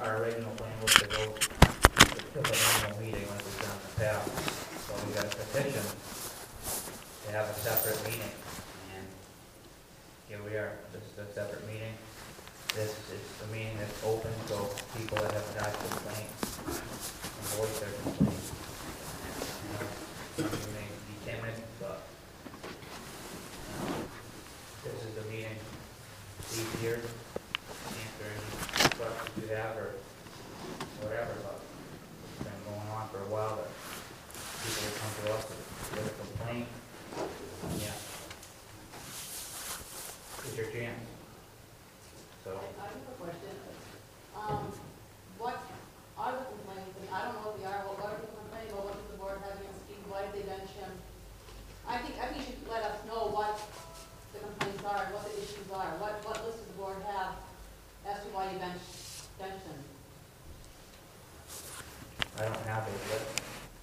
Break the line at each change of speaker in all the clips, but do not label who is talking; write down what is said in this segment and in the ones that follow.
our original plan was to go to an annual meeting like we've done in the past. So we got a petition to have a separate meeting, and here we are. This is a separate meeting. This is a meeting that's open, so people that have got complaints can voice their complaints. Some may be timid, but this is the meeting. Be here, answer any questions you have or whatever, but it's been going on for a while that people will come to us with a complaint. Yeah. It's your chance. So.
I have a question. What are the complaints? And I don't know what they are. What are people complaining about? What does the board have against Steve? Why did they bench him? I think you should let us know what the complaints are and what the issues are. What list does the board have as to why you benched him?
I don't have a list,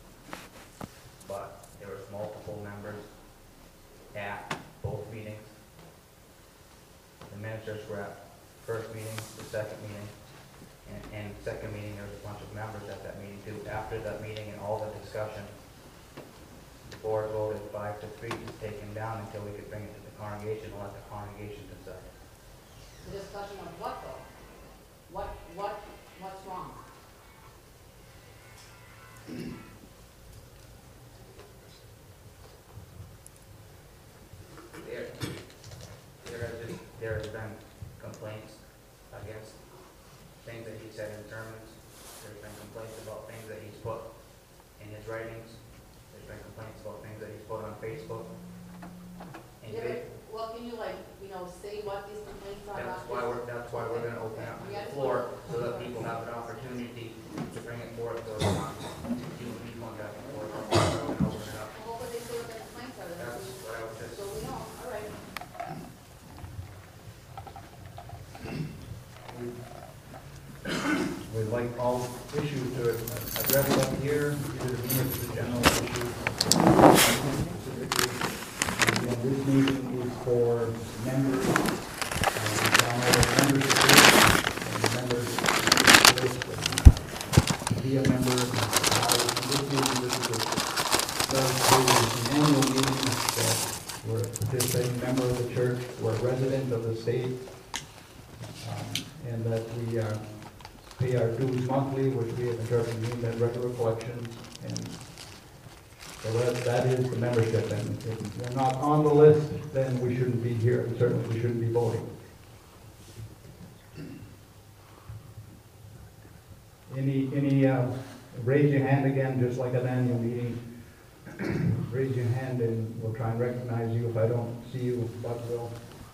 but there was multiple members at both meetings. The ministers were at first meeting, the second meeting, and second meeting there was a bunch of members at that meeting too. After that meeting and all the discussion, the board voted 5-3 to take him down until we could bring it to the congregation and let the congregation decide.
The discussion of what though? What's wrong? There has been complaints against things that he said in sermons. There's been complaints about things that he's put in his writings. There's been complaints about things that he's put on Facebook. And Well, can you say what these complaints are?
that's why we're going to open up the floor so that people have an opportunity to bring it forth. So he's going to have the floor. We're going to open it up.
What would they say what the complaints are?
That's what I was just.
So we know. All right.
We'd like all issues to address up here, either the general issue. Again, this meeting is for members, members to be a member. This is an annual meeting that we're a participating member of the church, we're a resident of the state, and that we pay our dues monthly, which we have interpreted mean that regular collections, and so that is the membership. And if we're not on the list, then we shouldn't be here, and certainly we shouldn't be voting. Any raise your hand again, just like an annual meeting. Raise your hand and we'll try and recognize you. If I don't see you, Bud will.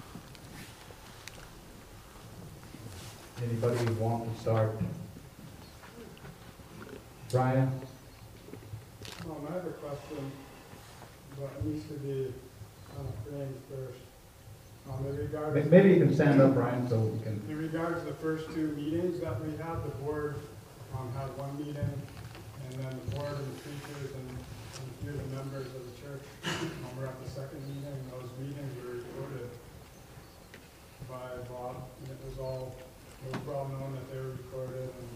Anybody want to start? Brian?
I have a question, but it needs to be framed first. In regards
Maybe you can stand up, Brian, so we can.
In regards to the first two meetings that we had, the board had one meeting, and then the board and the preachers and a few of the members of the church were at the second meeting. Those meetings were recorded by Bob, and it was well known that they were recorded, and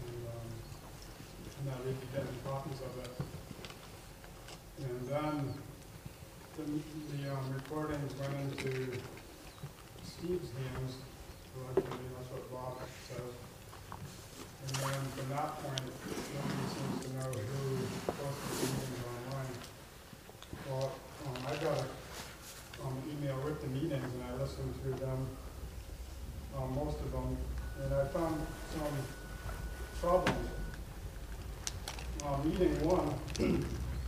that we'd be getting copies of it. And then the recordings went into Steve's hands, allegedly, that's what Bob says. And then from that point, nobody seems to know who posted the meetings online. Well, I got an email with the meetings, and I listened to them, most of them, and I found some problems. Meeting one, and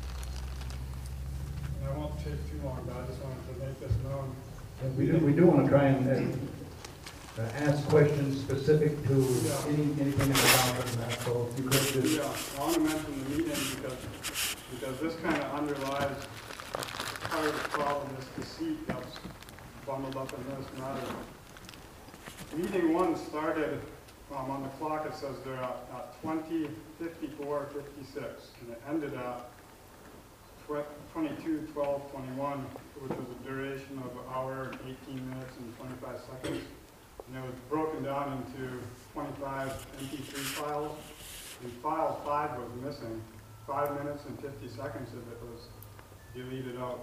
I won't take too long, but I just wanted to make this known.
We do want to try and ask questions specific to anything in the document, and that, so if you could just.
Yeah, I want to mention the meeting because this kind of underlies part of the problem, this deceit that's bundled up in this matter. Meeting one started, on the clock it says they're at 20:54:56, and it ended at 22:12:21, which was a duration of an hour, 18 minutes, and 25 seconds. And it was broken down into 25 MP3 files, and file 5 was missing. 5 minutes and 50 seconds of it was deleted out.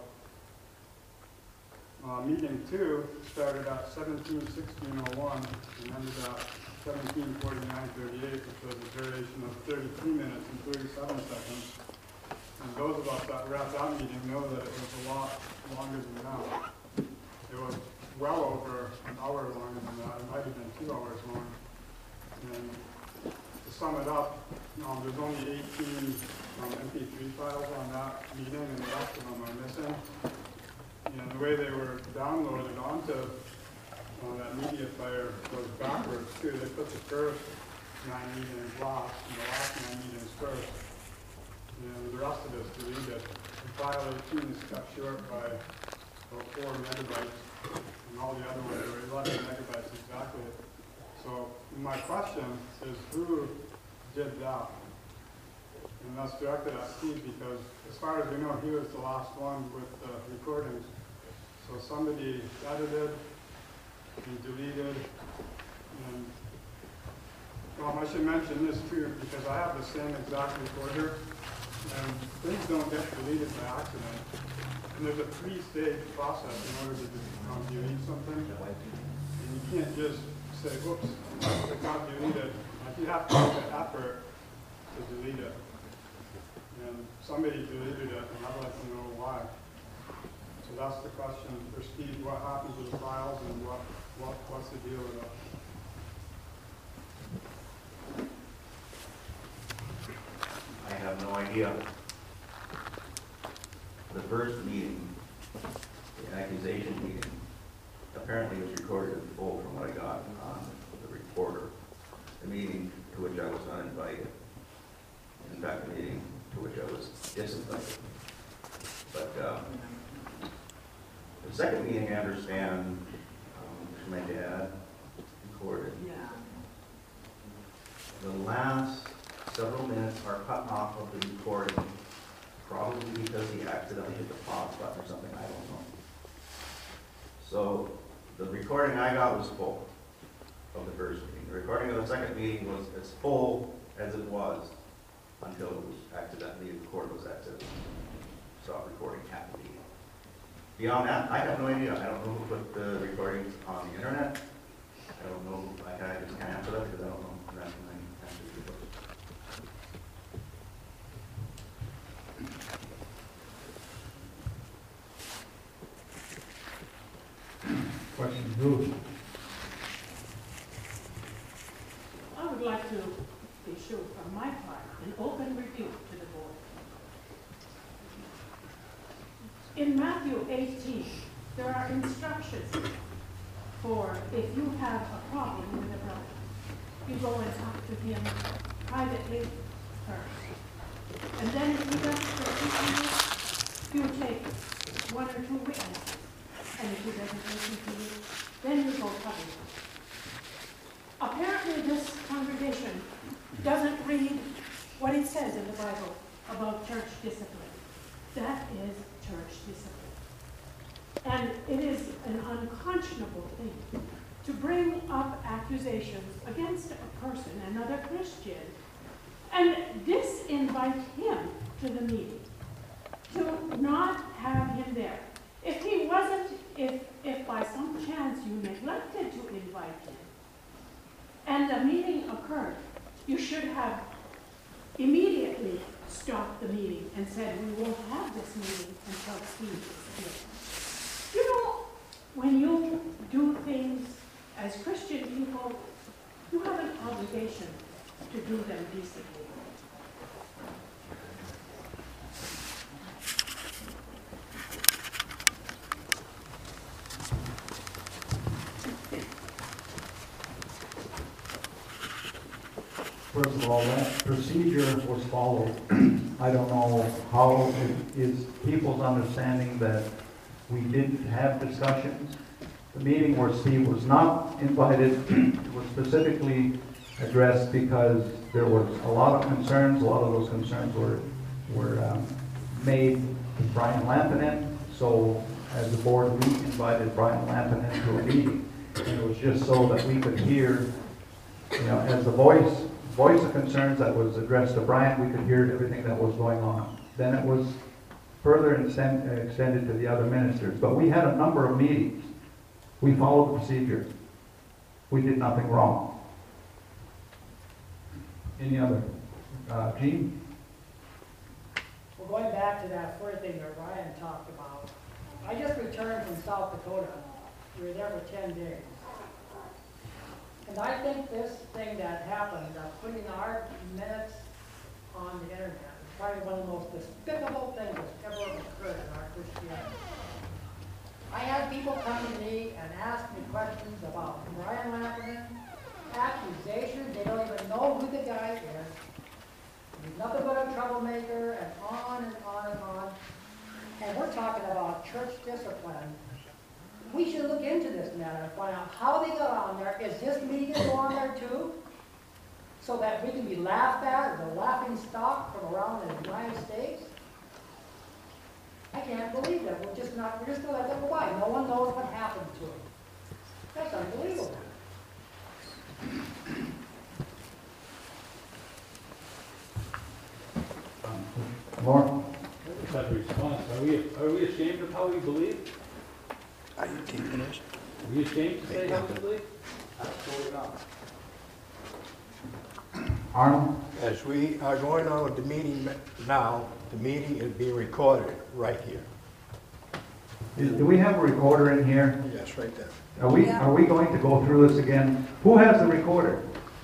Meeting 2 started at 17:16:01 and ended at 17:49:38, which was a duration of 33 minutes and 37 seconds. And those of us that were at that meeting know that it was a lot longer than that. It was well over an hour longer than that. It might have been 2 hours long. And to sum it up, there's only 18 MP3 files on that meeting, and the rest of them are missing. And the way they were downloaded onto that media player was backwards too. They put the first 9 meetings last and the last 9 meetings first. And the rest of it's deleted. And file 18 is cut short by about 4 megabytes, and all the other ones are 11 megabytes exactly. So my question is, who did that? And that's directed at Steve, because as far as we know, he was the last one with the recordings. So somebody edited and deleted, and I should mention this too, because I have the same exact recorder, and things don't get deleted by accident. And there's a 3-stage process in order to delete something. And you can't just say, whoops, it got deleted. Like, you have to make the effort to delete it. And somebody deleted it, and I'd like to know why. So that's the question for Steve: what happened to the files, and what's the deal with it?
I have no idea. The first meeting, the accusation meeting, apparently was recorded in full from what I got on the recorder. The meeting to which I was not invited. In fact, the meeting to which I was disinvited. But the second meeting, I understand, which my dad recorded.
Yeah.
The last several minutes are cut off of the recording, probably because he accidentally hit the pause button or something, I don't know. So the recording I got was full of the first meeting. The recording of the second meeting was as full as it was until it was accidentally, the record was accidentally stopped recording at the meeting. Beyond that, I have no idea. I don't know who put the recordings on the internet. I don't know, I just can't answer that because I don't know. That's my answer to the question.
Questions, Bruce?
I would like to issue from my part an open rebuke to the board. In Matthew 18, there are instructions for if you have a problem with a brother, you go and talk to him privately first. And then if he doesn't listen to you, you take 1 or 2 witnesses. And if he doesn't listen to you, then you go public. Apparently this congregation doesn't read what it says in the Bible about church discipline. That is church discipline. And it is an unconscionable thing to bring up accusations against a person, another Christian, and disinvite him to the meeting, to not have him there. If he wasn't, if by some chance you neglected to invite him, and the meeting occurred, you should have immediately stopped the meeting and said, we won't have this meeting until Steve is here. You know, when you do things as Christian people, you have an obligation to do them decently.
First of all, that procedure was followed. I don't know how it is people's understanding that we didn't have discussions. The meeting where Steve was not invited was specifically addressed because there was a lot of concerns. A lot of those concerns were made to Brian Lampinen. So as the board, we invited Brian Lampinen to a meeting. And it was just so that we could hear, as the voice of concerns that was addressed to Brian, we could hear everything that was going on. Then it was further extended to the other ministers. But we had a number of meetings. We followed the procedure. We did nothing wrong. Any other? Gene?
Well, going back to that first thing that Ryan talked about, I just returned from South Dakota. We were there for 10 days. And I think this thing that happened, putting our minutes on the internet, is probably one of the most despicable things that's ever occurred in our Christianity. I had people come to me and ask me questions about Brian Lamperman, accusations, they don't even know who the guy is. He's nothing but a troublemaker, and on and on and on. And we're talking about church discipline. We should look into this matter and find out how they got on there. Is his media go on there too? So that we can be laughed at as a laughing stock from around the United States? I can't believe that. We're just gonna let that go by. No one knows what happened to him. That's unbelievable.
Lauren?
That response, are we ashamed of how we believe?
Are you keeping this?
Are we ashamed to say how we believe?
Absolutely not.
Arnold?
As we are going on with the meeting now, the meeting is being recorded right here.
Do we have a recorder in here?
Yes, right there.
Are we going to go through this again? Who has the recorder?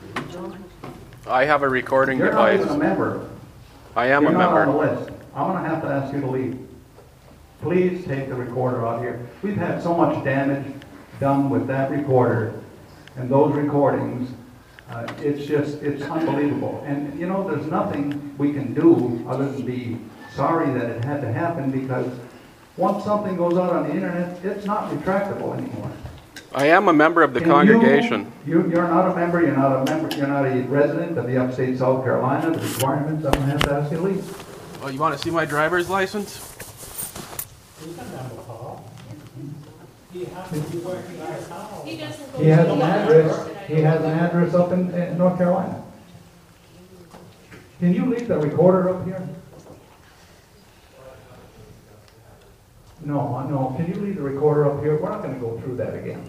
I have a recording
You're not
device.
even a member.
I am a
You're not on the
member.
list. I'm gonna have to ask you to leave. Please take the recorder out here. We've had so much damage done with that recorder and those recordings. It's unbelievable. And there's nothing we can do other than be sorry that it had to happen, because once something goes out on the internet, it's not retractable anymore.
I am a member of the
And
congregation.
You're not a member, you're not a resident of the upstate South Carolina. The requirements, I'm gonna have to ask you to leave.
Oh, you want to see my driver's license?
He doesn't go.
He has
to
an
the
address,
other-
he has an address up in North Carolina. Can you leave the recorder up here? No, can you leave the recorder up here? We're not gonna go through that again.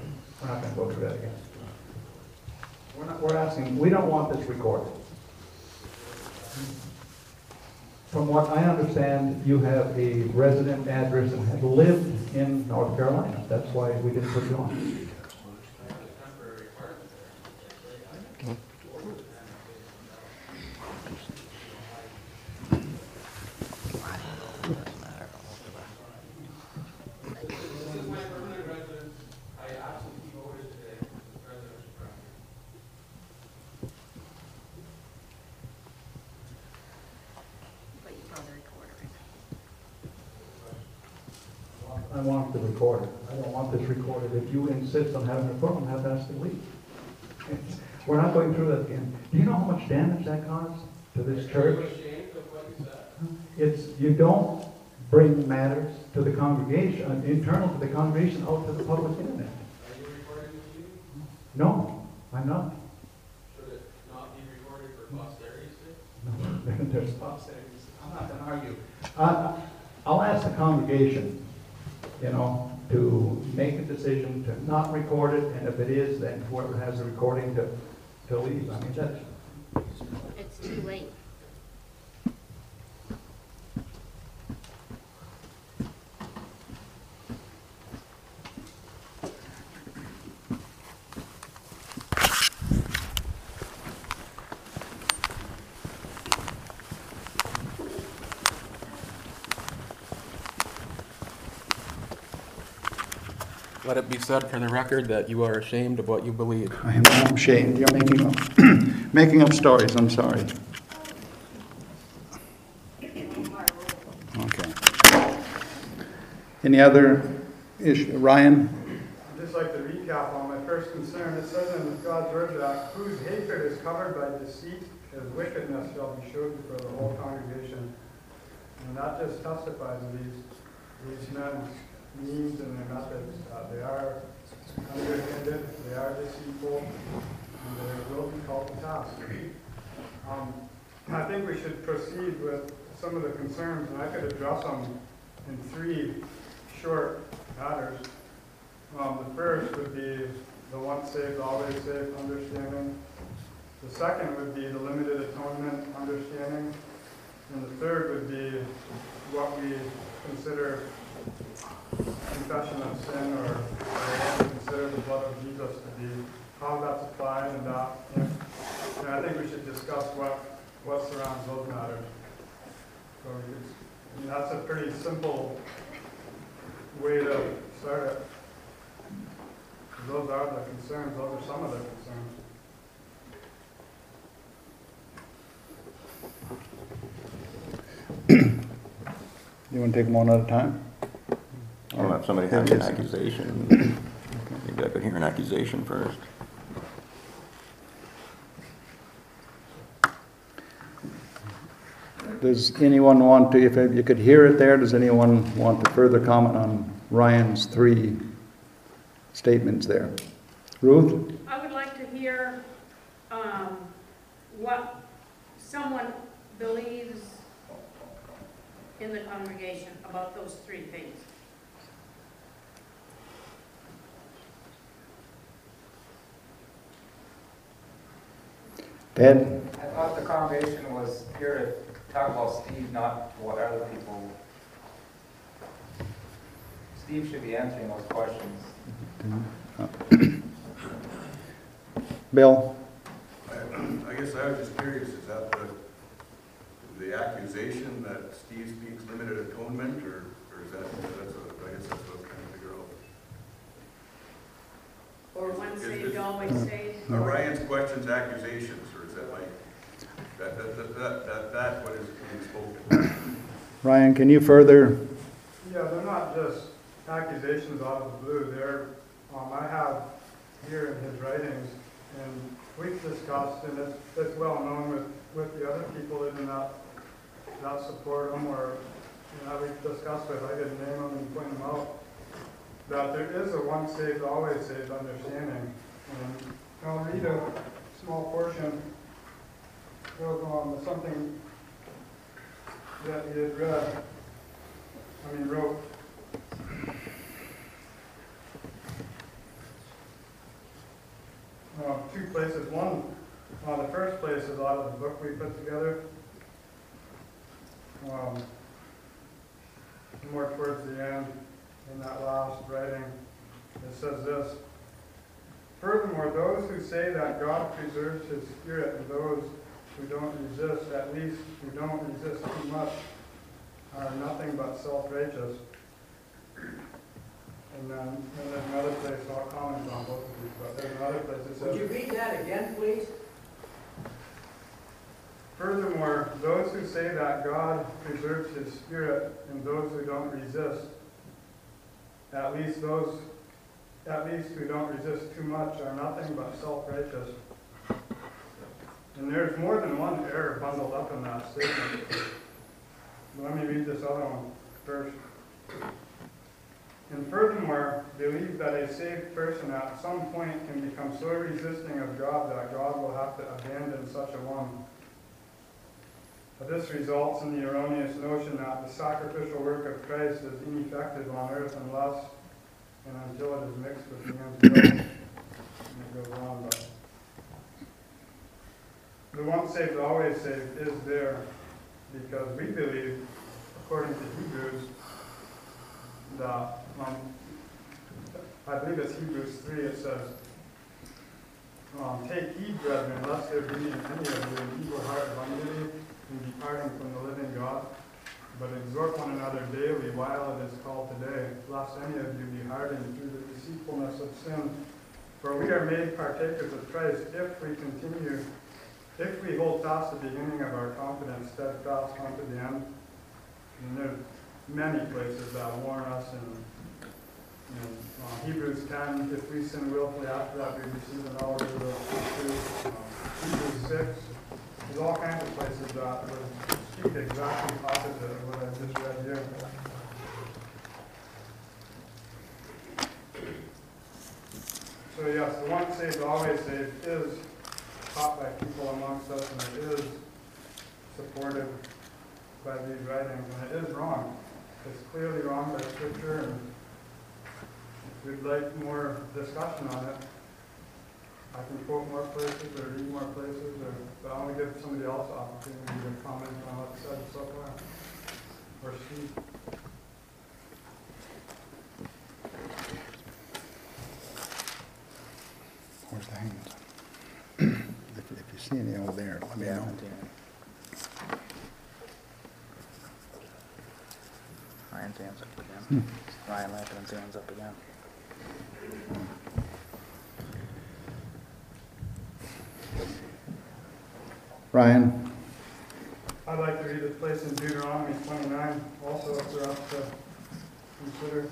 We're asking, we don't want this recorded. From what I understand, you have a resident address and have lived in North Carolina. That's why we didn't put you on. I want the recorder. I don't want this recorded. If you insist on having it recorded, I'm going to have to ask you to leave. We're not going through that again. Do you know how much damage that caused to this church? You don't bring matters to the congregation, internal to the congregation, out to the public internet.
Are you recording this meeting?
No, I'm not.
Should it not be recorded for posterity's sake?
No, there's posterity. I'm not going to argue. I'll ask the congregation, to make a decision to not record it, and if it is, then whoever has the recording to leave. I mean, that's,
It's too late.
Let it be said for the record that you are ashamed of what you believe.
I am not ashamed. You're making up stories. I'm sorry. Okay. Any other issue? Ryan?
I'd just like to recap on my first concern. It says in God's word that whose hatred is covered by deceit, his wickedness shall be showed before the whole congregation. And that just testifies of these men's means and their methods. They are underhanded, they are deceitful, and they will be called to task. I think we should proceed with some of the concerns, and I could address them in 3 short matters. The first would be the once saved, always saved understanding. The second would be the limited atonement understanding. And the third would be what we consider confession of sin, or what we consider the blood of Jesus to be, how that's applied, and that. And I think we should discuss what surrounds those matters. So that's a pretty simple way to start it. Those are the concerns, those are some of the concerns.
You want to take them one at a time?
Well, if somebody has an accusation, maybe I could hear an accusation first.
Does anyone want to, if you could hear it there, does anyone want to further comment on Ryan's 3 statements there? Ruth?
I would like to hear what someone believes in the congregation about those 3 things.
Ted?
I thought the congregation was here to talk about Steve, not what other people. Steve should be answering those questions.
Bill?
I guess I was just curious, is that the accusation that Steve speaks limited atonement, or is that, I guess that's what I'm trying to figure out.
Or once saved, always saved?
Are Ryan's questions accusations, or is that like, that what is being spoken?
Ryan, can you further?
Yeah, they're not just accusations out of the blue. They're, I have here in his writings, and we've discussed, and it's well known with the other people that do not support him, or we've discussed with, I didn't name them and point them out, that there is a once saved, always saved understanding. And I'll read a small portion of something that he had wrote. 2 places. One, the first place is out of the book we put together. More towards the end, in that last writing, it says this: "Furthermore, those who say that God preserves his spirit and those who don't resist, at least who don't resist too much, are nothing but self-righteous." And then there's another place, I'll comment on both of these, but there's another place that says...
Would you read that again, please?
"Furthermore, those who say that God preserves his spirit and those who don't resist, at least who don't resist too much, are nothing but self-righteous." And there's more than one error bundled up in that statement. Let me read this other one first. "And furthermore, believe that a saved person at some point can become so resisting of God that God will have to abandon such a one. But this results in the erroneous notion that the sacrificial work of Christ is ineffective on earth unless and until it is mixed with man's will." And it goes on, but the once saved, always saved is there because we believe, according to Hebrews, that I believe it's Hebrews 3, it says, "Take heed, brethren, lest there be in any of you an evil heart of unbelief in departing from the living God, but exhort one another daily while it is called today, lest any of you be hardened through the deceitfulness of sin. For we are made partakers of Christ if we hold fast the beginning of our confidence steadfast unto the end." And there's many places that warn us in Hebrews 10, if we sin willfully after that we receive an hour of the Hebrews 6, there's all kinds of places that would speak exactly opposite of what I just read here. So yes, the once saved, always saved is taught by people amongst us, and it is supported by these writings, and it is wrong. It's clearly wrong by Scripture, and if you'd like more discussion on it, I can quote more places or read more places, but I want to give somebody else the opportunity to comment on what's said so far. Or Steve.
Where's the hands? If you see any over there, let me know.
Ryan's hands up again. Ryan Lappin's hands up again.
Ryan?
I'd like to read this place in Deuteronomy 29, also if they're up to consider.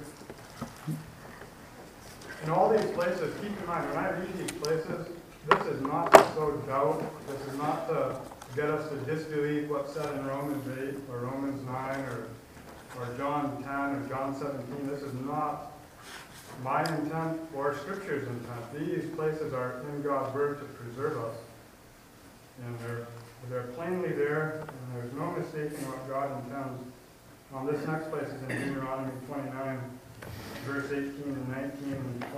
In all these places, keep in mind, when I read these places, this is not to sow doubt. This is not to get us to disbelieve what's said in Romans 8 or Romans 9 or John 10 or John 17. This is not my intent or Scripture's intent. These places are in God's Word to preserve us. And they're plainly there, and there's no mistaking what God intends. This next place is in Deuteronomy 29, verse 18 and 19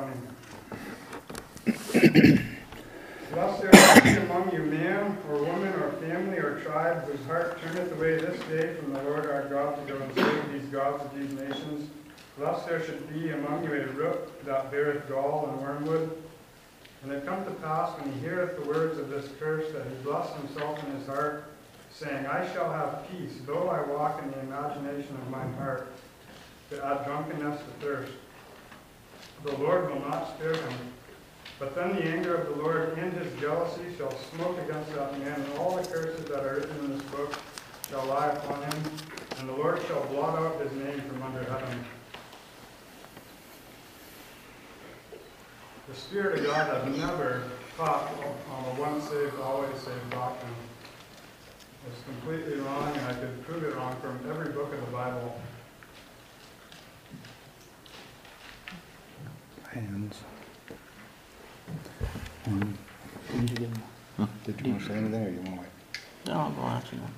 and 20. Lest there be among you man or woman or family or tribe whose heart turneth away this day from the Lord our God to go and save these gods of these nations, lest there should be among you a root that beareth gall and wormwood. And it come to pass, when he heareth the words of this curse, that he bless himself in his heart, saying, I shall have peace, though I walk in the imagination of mine heart, to add drunkenness to thirst. The Lord will not spare him. But then the anger of the Lord and his jealousy shall smoke against that man, and all the curses that are written in this book shall lie upon him, and the Lord shall blot out his name from under heaven. The Spirit of God has never taught on a once saved, always saved doctrine. It's completely wrong, and I could prove it wrong from every book of the Bible.
Hands. Did you want to say anything, or you want to wait?
No, I'll go after you.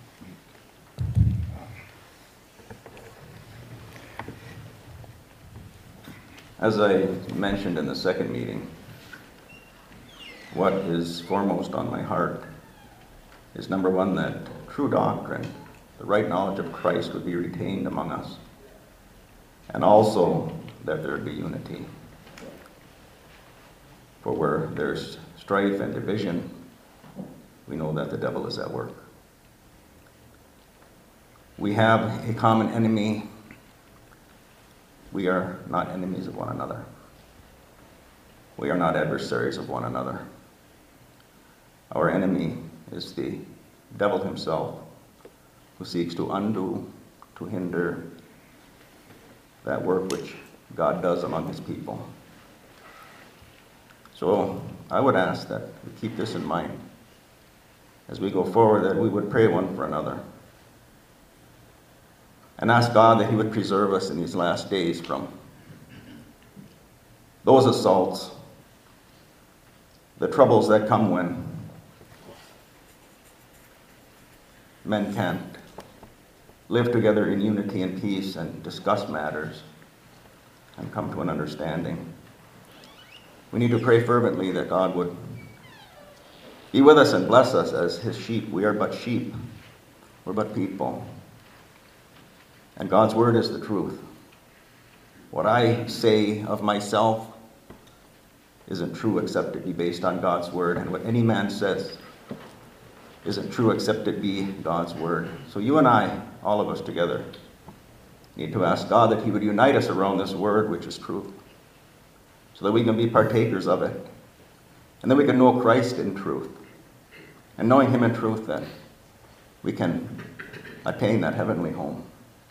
As I mentioned in the second meeting, what is foremost on my heart is, number one, that true doctrine, the right knowledge of Christ, would be retained among us, and also that there would be unity. For where there's strife and division, we know that the devil is at work. We have a common enemy. We are not enemies of one another. We are not adversaries of one another. Our enemy is the devil himself, who seeks to undo, to hinder that work which God does among his people. So I would ask that we keep this in mind as we go forward, that we would pray one for another and ask God that he would preserve us in these last days from those assaults, the troubles that come when men can't live together in unity and peace and discuss matters and come to an understanding. We need to pray fervently that God would be with us and bless us as his sheep. We are but sheep. We're but people. And God's word is the truth. What I say of myself isn't true except it be based on God's word. And what any man says isn't true except it be God's word. So you and I, all of us together, need to ask God that he would unite us around this word, which is truth, so that we can be partakers of it. And then we can know Christ in truth. And knowing him in truth, then we can attain that heavenly home.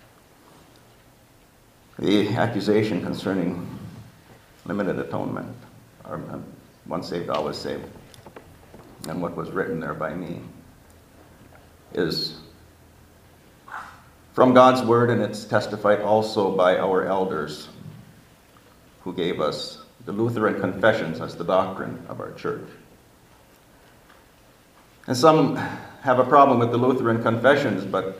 The accusation concerning limited atonement, or once saved, always saved, and what was written there by me, is from God's word, and it's testified also by our elders who gave us the Lutheran confessions as the doctrine of our church. And some have a problem with the Lutheran confessions, but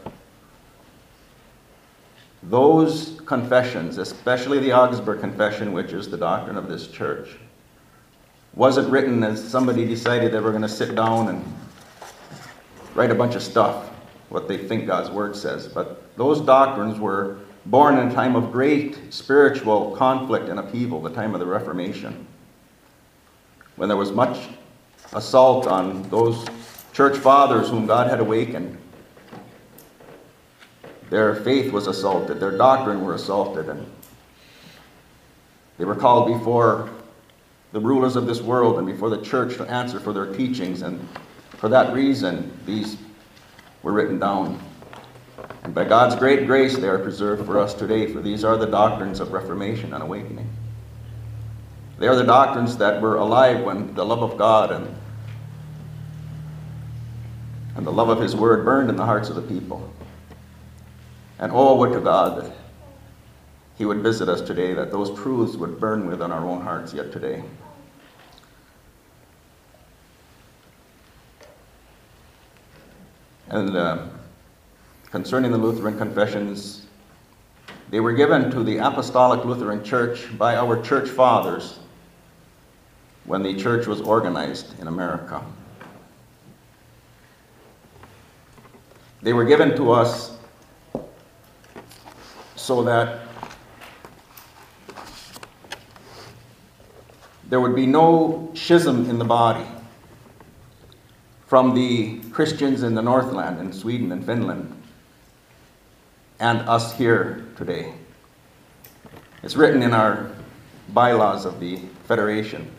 those confessions, especially the Augsburg Confession, which is the doctrine of this church, wasn't written as somebody decided they were going to sit down and write a bunch of stuff, what they think God's Word says. But those doctrines were born in a time of great spiritual conflict and upheaval, the time of the Reformation, when there was much assault on those church fathers whom God had awakened. Their faith was assaulted, their doctrine were assaulted, and they were called before the rulers of this world and before the church to answer for their teachings, and for that reason these were written down. And by God's great grace they are preserved for us today, for these are the doctrines of Reformation and awakening. They are the doctrines that were alive when the love of God and the love of His Word burned in the hearts of the people. And oh, would to God that He would visit us today, that those truths would burn within our own hearts yet today. And concerning the Lutheran confessions, they were given to the Apostolic Lutheran Church by our church fathers when the church was organized in America. They were given to us so that there would be no schism in the body from the Christians in the Northland, in Sweden and Finland, and us here today. It's written in our bylaws of the Federation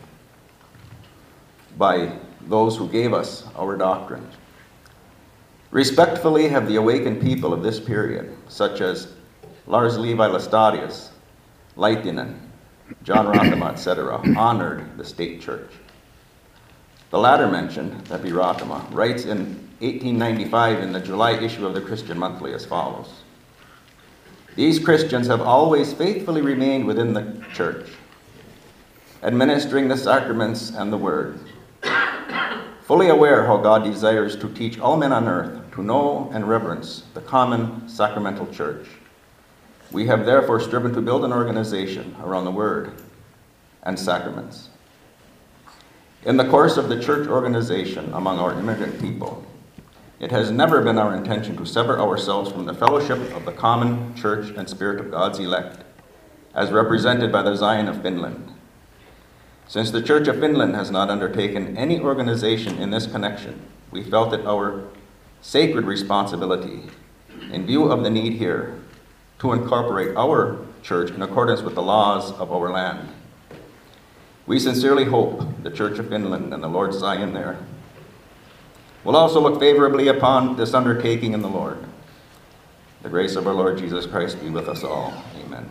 by those who gave us our doctrine. Respectfully have the awakened people of this period, such as Lars Levi Lestadius, Leitinen, John Ratama, etc., honored the state church. The latter mentioned, that be Ratama, writes in 1895 in the July issue of the Christian Monthly as follows: "These Christians have always faithfully remained within the church, administering the sacraments and the word, fully aware how God desires to teach all men on earth to know and reverence the common sacramental church. We have therefore striven to build an organization around the word and sacraments. In the course of the church organization among our immigrant people, it has never been our intention to sever ourselves from the fellowship of the common church and spirit of God's elect, as represented by the Zion of Finland. Since the Church of Finland has not undertaken any organization in this connection, we felt it our sacred responsibility, in view of the need here, to incorporate our church in accordance with the laws of our land. We sincerely hope the Church of Finland and the Lord Zion there will also look favorably upon this undertaking in the Lord. The grace of our Lord Jesus Christ be with us all. Amen."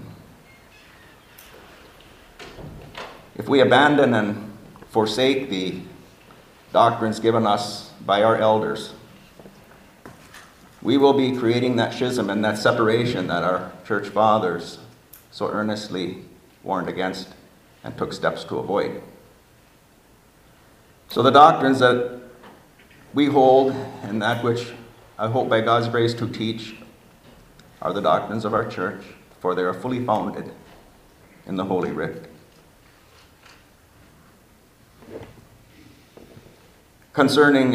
If we abandon and forsake the doctrines given us by our elders, we will be creating that schism and that separation that our church fathers so earnestly warned against and took steps to avoid. So the doctrines that we hold, and that which I hope by God's grace to teach, are the doctrines of our church, for they are fully founded in the Holy Writ. Concerning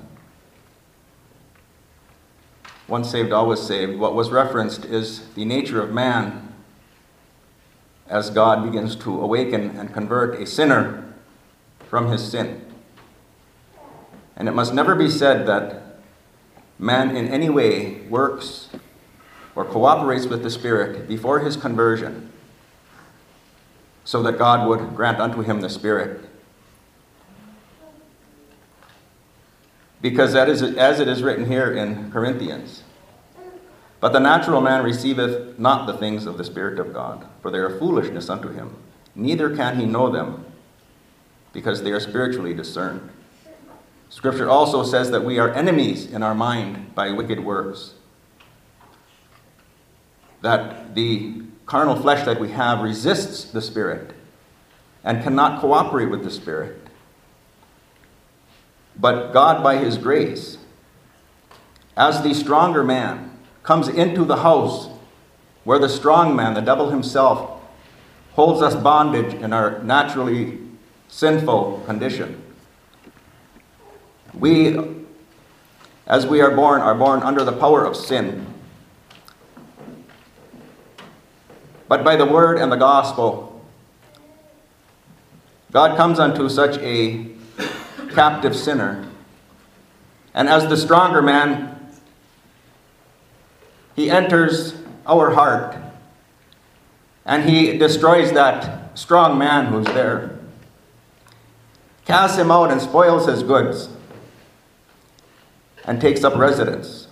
once saved, always saved, what was referenced is the nature of man as God begins to awaken and convert a sinner from his sin. And it must never be said that man in any way works or cooperates with the Spirit before his conversion so that God would grant unto him the Spirit. Because that is as it is written here in Corinthians. "But the natural man receiveth not the things of the Spirit of God, for they are foolishness unto him. Neither can he know them, because they are spiritually discerned." Scripture also says that we are enemies in our mind by wicked works. That the carnal flesh that we have resists the Spirit, and cannot cooperate with the Spirit. But God, by His grace, as the stronger man, comes into the house where the strong man, the devil himself, holds us bondage in our naturally sinful condition. We, as we are born under the power of sin. But by the word and the gospel, God comes unto such a captive sinner, and as the stronger man, He enters our heart, and He destroys that strong man who's there, casts him out and spoils his goods, and takes up residence.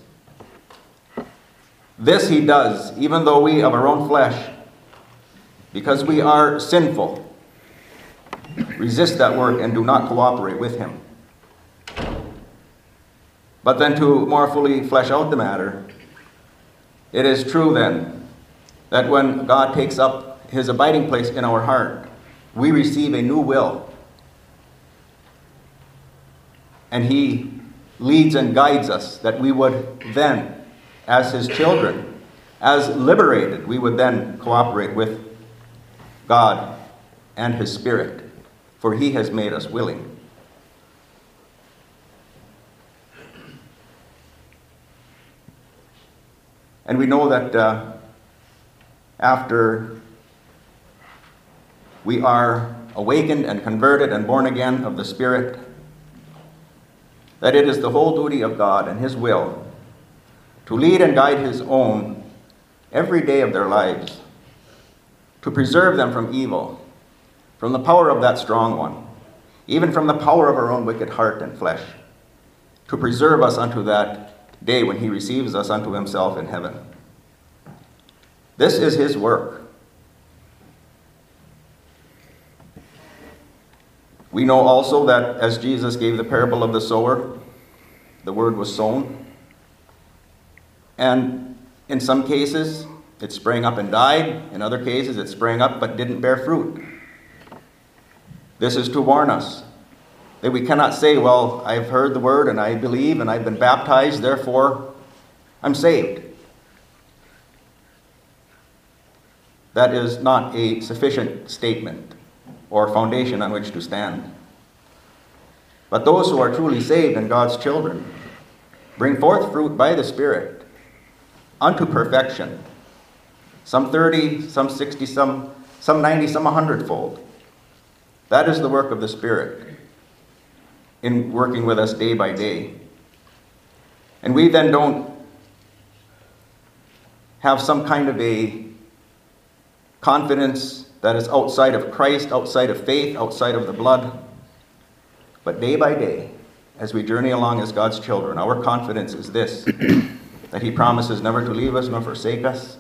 This He does, even though we of our own flesh, because we are sinful, resist that work and do not cooperate with Him. But then to more fully flesh out the matter, it is true then that when God takes up His abiding place in our heart, we receive a new will. And He leads and guides us that we would then, as His children, as liberated, we would then cooperate with God and His Spirit, for He has made us willing. And we know that after we are awakened and converted and born again of the Spirit, that it is the whole duty of God and His will to lead and guide His own every day of their lives, to preserve them from evil, from the power of that strong one, even from the power of our own wicked heart and flesh, to preserve us unto that day when He receives us unto Himself in heaven. This is His work. We know also that as Jesus gave the parable of the sower, the word was sown. And in some cases, it sprang up and died. In other cases, it sprang up but didn't bear fruit. This is to warn us that we cannot say, well, I've heard the word and I believe and I've been baptized, therefore I'm saved. That is not a sufficient statement or foundation on which to stand. But those who are truly saved and God's children bring forth fruit by the Spirit unto perfection. Some 30, some 60, some 90, some 100-fold. That is the work of the Spirit in working with us day by day. And we then don't have some kind of a confidence that is outside of Christ, outside of faith, outside of the blood. But day by day, as we journey along as God's children, our confidence is this, that He promises never to leave us nor forsake us,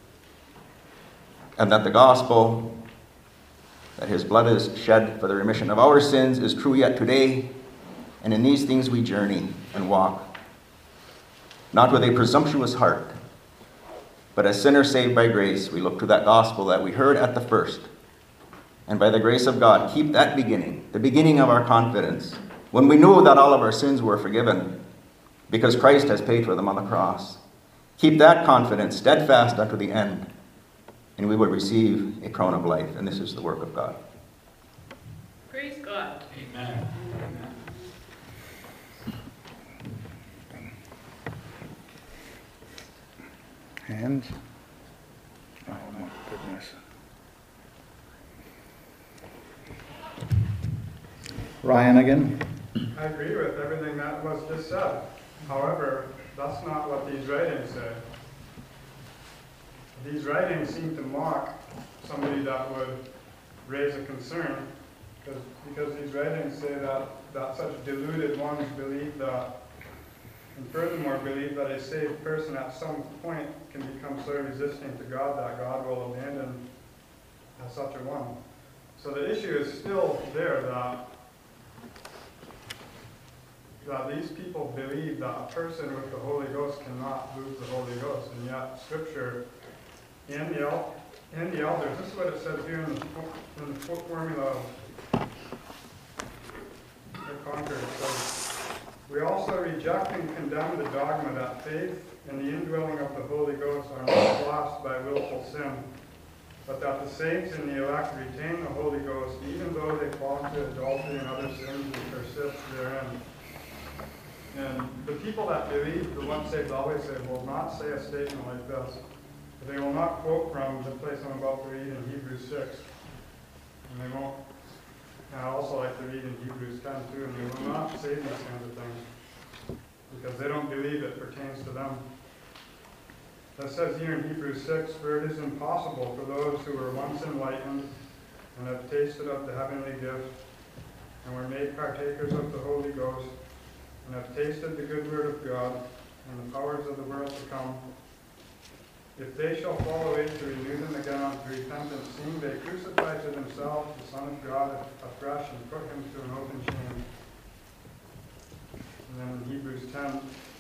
and that the gospel, that His blood is shed for the remission of our sins, is true yet today. And in these things we journey and walk, not with a presumptuous heart, but as sinners saved by grace, we look to that gospel that we heard at the first. And by the grace of God, keep that beginning, the beginning of our confidence, when we knew that all of our sins were forgiven, because Christ has paid for them on the cross. Keep that confidence steadfast unto the end, and we will receive a crown of life. And this is the work of God.
Praise God.
Amen.
Hands? Oh, my goodness. Ryan again?
I agree with everything that was just said. However, that's not what these writings say. These writings seem to mock somebody that would raise a concern, because these writings say that such deluded ones believe that, and furthermore believe that a saved person at some point can become so resisting to God that God will abandon such a one. So the issue is still there that these people believe that a person with the Holy Ghost cannot lose the Holy Ghost, and yet Scripture in and the elders, this is what it says here in the formula of Concord. It says, we also reject and condemn the dogma that faith and the indwelling of the Holy Ghost are not lost by willful sin, but that the saints and the elect retain the Holy Ghost even though they fall into adultery and other sins and persist therein. And the people that believe, the once saved always saved, will not say a statement like this. They will not quote from the place I'm about to read in Hebrews 6. And they won't, and I also like to read in Hebrews 10 too, and they will not say these kinds of things because they don't believe it pertains to them. It says here in Hebrews 6, for it is impossible for those who were once enlightened and have tasted of the heavenly gift and were made partakers of the Holy Ghost and have tasted the good word of God and the powers of the world to come, if they shall fall away to renew them again unto repentance, seeing they crucify to themselves the Son of God afresh and put him to an open shame. And then in Hebrews 10,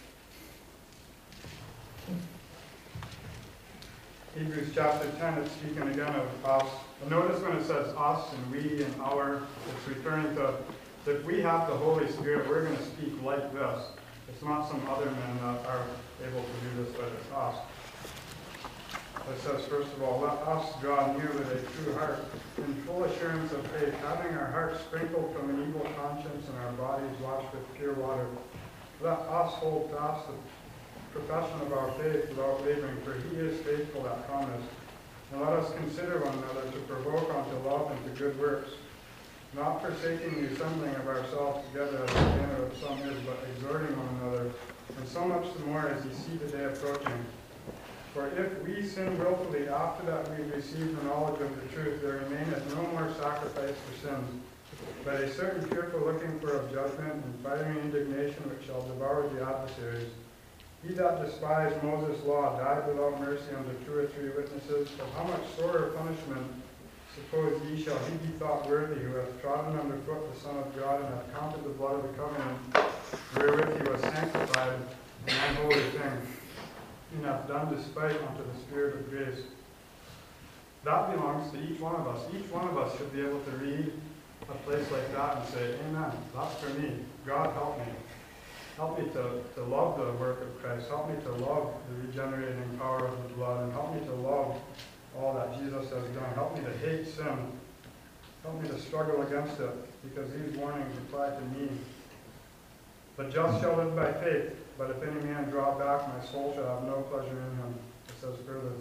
Hebrews chapter 10, it's speaking again of us. And notice when it says us and we and our, it's referring to if we have the Holy Spirit, we're going to speak like this. It's not some other men that are able to do this, but it's us. It says, first of all, let us draw near with a true heart, in full assurance of faith, having our hearts sprinkled from an evil conscience and our bodies washed with pure water. Let us hold fast the profession of our faith without wavering, for he is faithful that promised. And let us consider one another to provoke unto love and to good works, not forsaking the assembling of ourselves together as the manner of some is, but exhorting one another, and so much the more as ye see the day approaching. For if we sin willfully after that we receive the knowledge of the truth, there remaineth no more sacrifice for sins, but a certain fearful looking for of judgment and fiery indignation which shall devour the adversaries. He that despised Moses' law died without mercy under 2 or 3 witnesses. Of how much sorer punishment, suppose ye, shall he be thought worthy, who hath trodden under foot the Son of God, and hath counted the blood of the covenant, wherewith he was sanctified, an unholy thing, and hath done despite unto the Spirit of grace. That belongs to each one of us. Each one of us should be able to read a place like that and say, amen, that's for me. God, help me. Help me to love the work of Christ. Help me to love the regenerating power of the blood, and help me to love all that Jesus has done. Help me to hate sin. Help me to struggle against it, because these warnings apply to me. The just shall live by faith, but if any man draw back, my soul shall have no pleasure in him. It says further.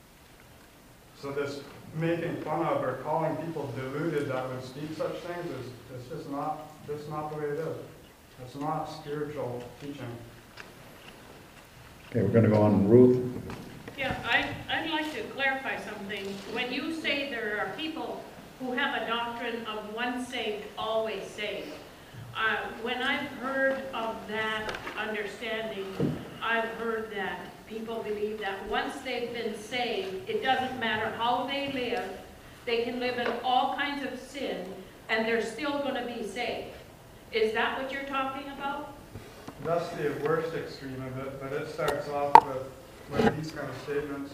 So this making fun of or calling people deluded that would speak such things is just not the way it is. It's not spiritual teaching.
Okay, we're going to go on Ruth.
Yeah, I'd like to clarify something. When you say there are people who have a doctrine of once saved, always saved, when I've heard of that understanding, I've heard that people believe that once they've been saved, it doesn't matter how they live, they can live in all kinds of sin, and they're still going to be saved. Is that what you're talking about?
That's the worst extreme of it, but it starts off with these kind of statements.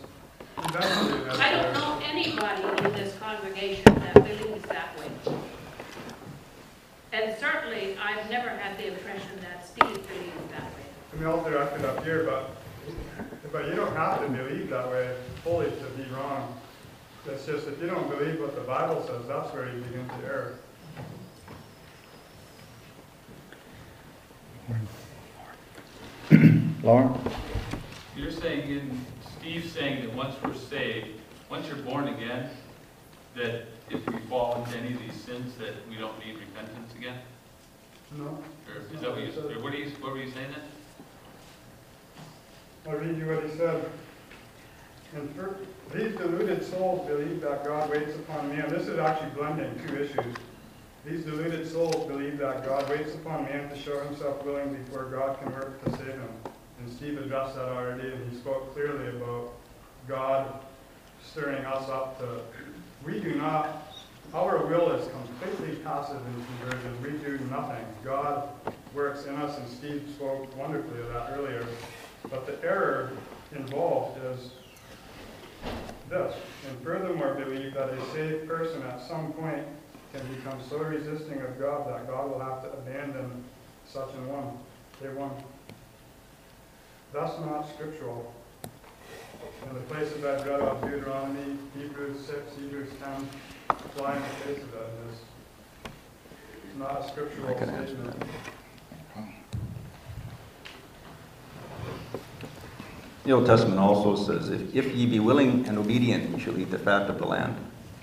I don't know anybody in this congregation that believes that way. And certainly, I've never had the impression that Steve believes that way.
I mean, I'll direct it up here, but you don't have to believe that way fully to be wrong. It's just if you don't believe what the Bible says, that's where you begin to err.
Lauren?
You're saying, Steve's saying that once we're saved, once you're born again, that if we fall into any of these sins, that we don't need repentance again?
No.
Or is that what you said? What were you saying then?
I'll read you what he said. These deluded souls believe that God waits upon man. This is actually blending 2 issues. These deluded souls believe that God waits upon man to show himself willing before God can work to save him. And Steve addressed that already, and he spoke clearly about God stirring us up to, we do not, our will is completely passive in conversion. We do nothing. God works in us, and Steve spoke wonderfully of that earlier. But the error involved is this, and furthermore believe that a saved person at some point can become so resisting of God that God will have to abandon such an one. That's not scriptural. And the places I've read of Deuteronomy, Hebrews 6, Hebrews 10, fly in the face of it. It's not a scriptural statement.
The Old Testament also says, if ye be willing and obedient, ye shall eat the fat of the land.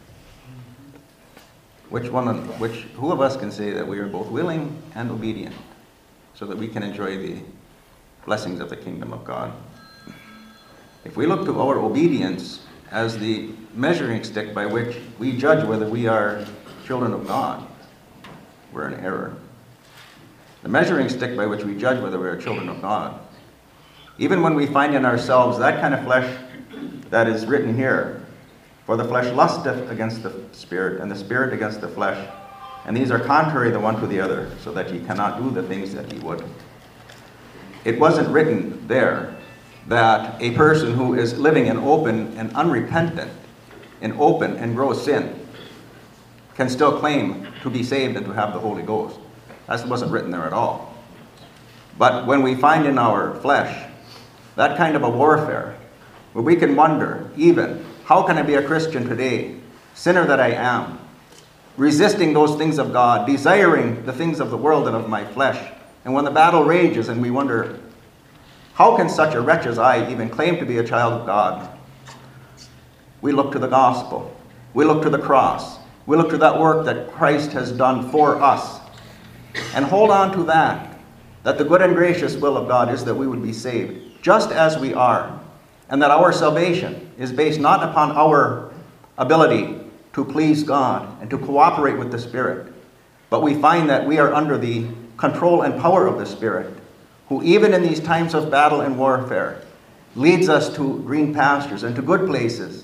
Who of us can say that we are both willing and obedient so that we can enjoy the blessings of the kingdom of God? If we look to our obedience as the measuring stick by which we judge whether we are children of God, we're in error. The measuring stick by which we judge whether we are children of God, even when we find in ourselves that kind of flesh that is written here, for the flesh lusteth against the spirit, and the spirit against the flesh, and these are contrary the one to the other, so that ye cannot do the things that ye would. It wasn't written there that a person who is living in open and unrepentant, in open and gross sin, can still claim to be saved and to have the Holy Ghost. That wasn't written there at all. But when we find in our flesh that kind of a warfare, where we can wonder, even, how can I be a Christian today, sinner that I am, resisting those things of God, desiring the things of the world and of my flesh, and when the battle rages and we wonder, how can such a wretch as I even claim to be a child of God? We look to the gospel. We look to the cross. We look to that work that Christ has done for us. And hold on to that the good and gracious will of God is that we would be saved, just as we are, and that our salvation is based not upon our ability to please God and to cooperate with the Spirit, but we find that we are under the control and power of the Spirit, who even in these times of battle and warfare leads us to green pastures and to good places,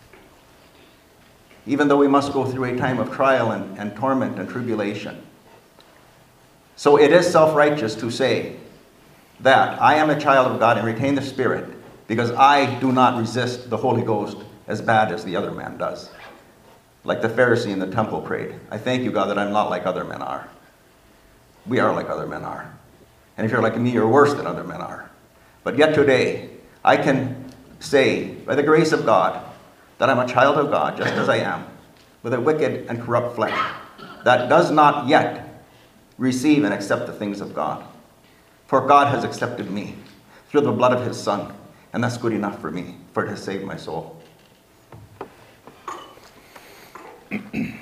even though we must go through a time of trial and torment and tribulation. So it is self-righteous to say that I am a child of God and retain the Spirit because I do not resist the Holy Ghost as bad as the other man does. Like the Pharisee in the temple prayed, I thank you, God, that I'm not like other men are. We are like other men are. And if you're like me, you're worse than other men are. But yet today, I can say, by the grace of God, that I'm a child of God, just as I am, with a wicked and corrupt flesh that does not yet receive and accept the things of God. For God has accepted me through the blood of his Son, and that's good enough for me, for it has saved my soul.
I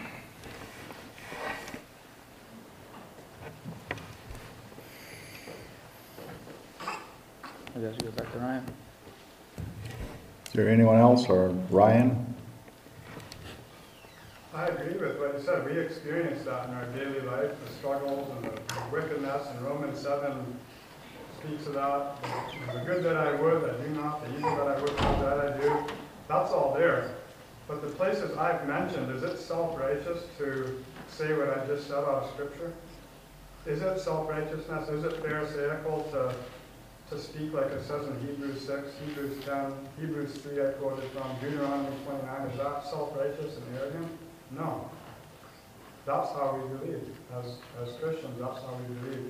guess go back to Ryan.
Is there anyone else, or Ryan?
I agree with what you said. We experience that in our daily life, the struggles and the wickedness, and Romans 7 speaks of that. The good that I would, I do not. The evil that I would not, that I do. That's all there. But the places I've mentioned, is it self-righteous to say what I just said out of Scripture? Is it self-righteousness? Is it pharisaical to speak like it says in Hebrews 6, Hebrews 10, Hebrews 3 I quoted from, Deuteronomy 29? Is that self-righteous and arrogant? No. That's how we believe. As Christians, that's how we believe.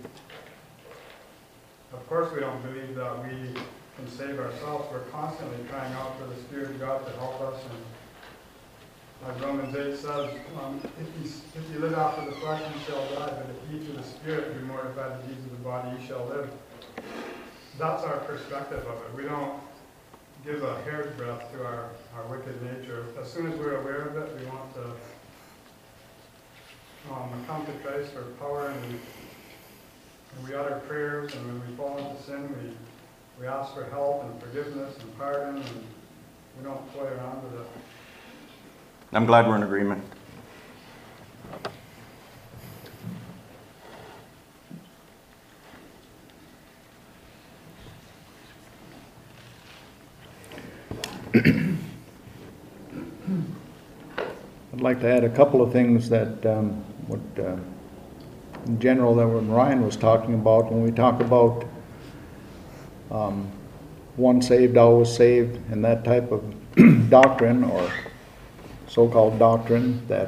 Of course we don't believe that we can save ourselves. We're constantly crying out for the Spirit of God to help us. And as Romans 8 says, if you live after the flesh, you shall die, but if ye through the Spirit do mortify the deeds of the body, you shall live. That's our perspective of it. We don't give a hair's breadth to our wicked nature. As soon as we're aware of it, we want to come to Christ for power, and we utter prayers, and when we fall into sin, we ask for help and forgiveness and pardon, and we don't play around with it.
I'm glad we're in agreement.
I'd like to add a couple of things that in general that what Ryan was talking about when we talk about once saved, always saved, and that type of doctrine, or so-called doctrine, that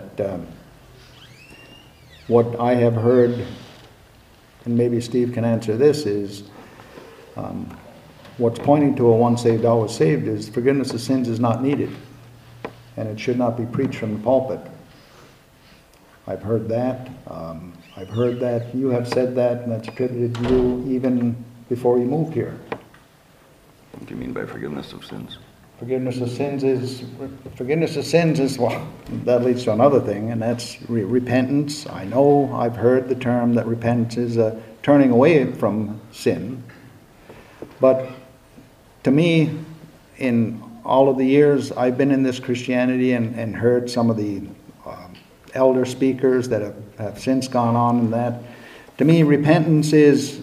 what I have heard, and maybe Steve can answer this, is what's pointing to a once saved, always saved is forgiveness of sins is not needed, and it should not be preached from the pulpit. I've heard that. I've heard that you have said that, and that's attributed to you even before you moved here.
What do you mean by forgiveness of sins?
Forgiveness of sins is, well, that leads to another thing, and that's repentance. I know I've heard the term that repentance is a turning away from sin. But to me, in all of the years I've been in this Christianity and heard some of the elder speakers that have since gone on in that, to me, repentance is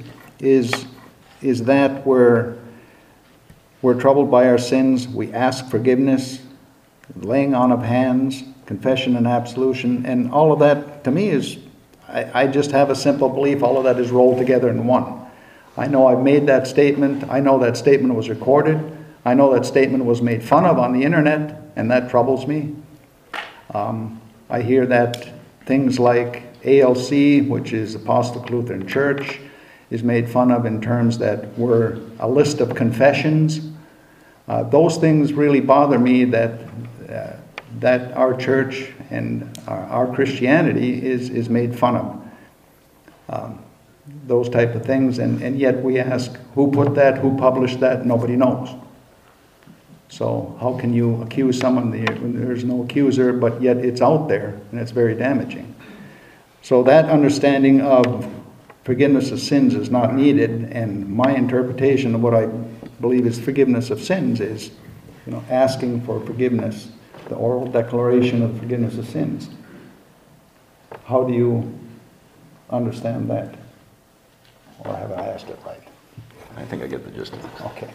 that where we're troubled by our sins, we ask forgiveness, laying on of hands, confession and absolution, and all of that to me is, I just have a simple belief all of that is rolled together in one. I know I've made that statement, I know that statement was recorded, I know that statement was made fun of on the internet, and that troubles me. I hear that things like ALC, which is Apostolic Lutheran Church, is made fun of in terms that we're a list of confessions. Those things really bother me, that our church and our Christianity is made fun of. Those type of things, and yet we ask, who put that, who published that? Nobody knows. So how can you accuse someone when there's no accuser, but yet it's out there, and it's very damaging. So that understanding of forgiveness of sins is not needed, and my interpretation of what I believe is forgiveness of sins is, asking for forgiveness, the oral declaration of forgiveness of sins. How do you understand that? Or have I asked it right?
I think I get the gist of it.
Okay.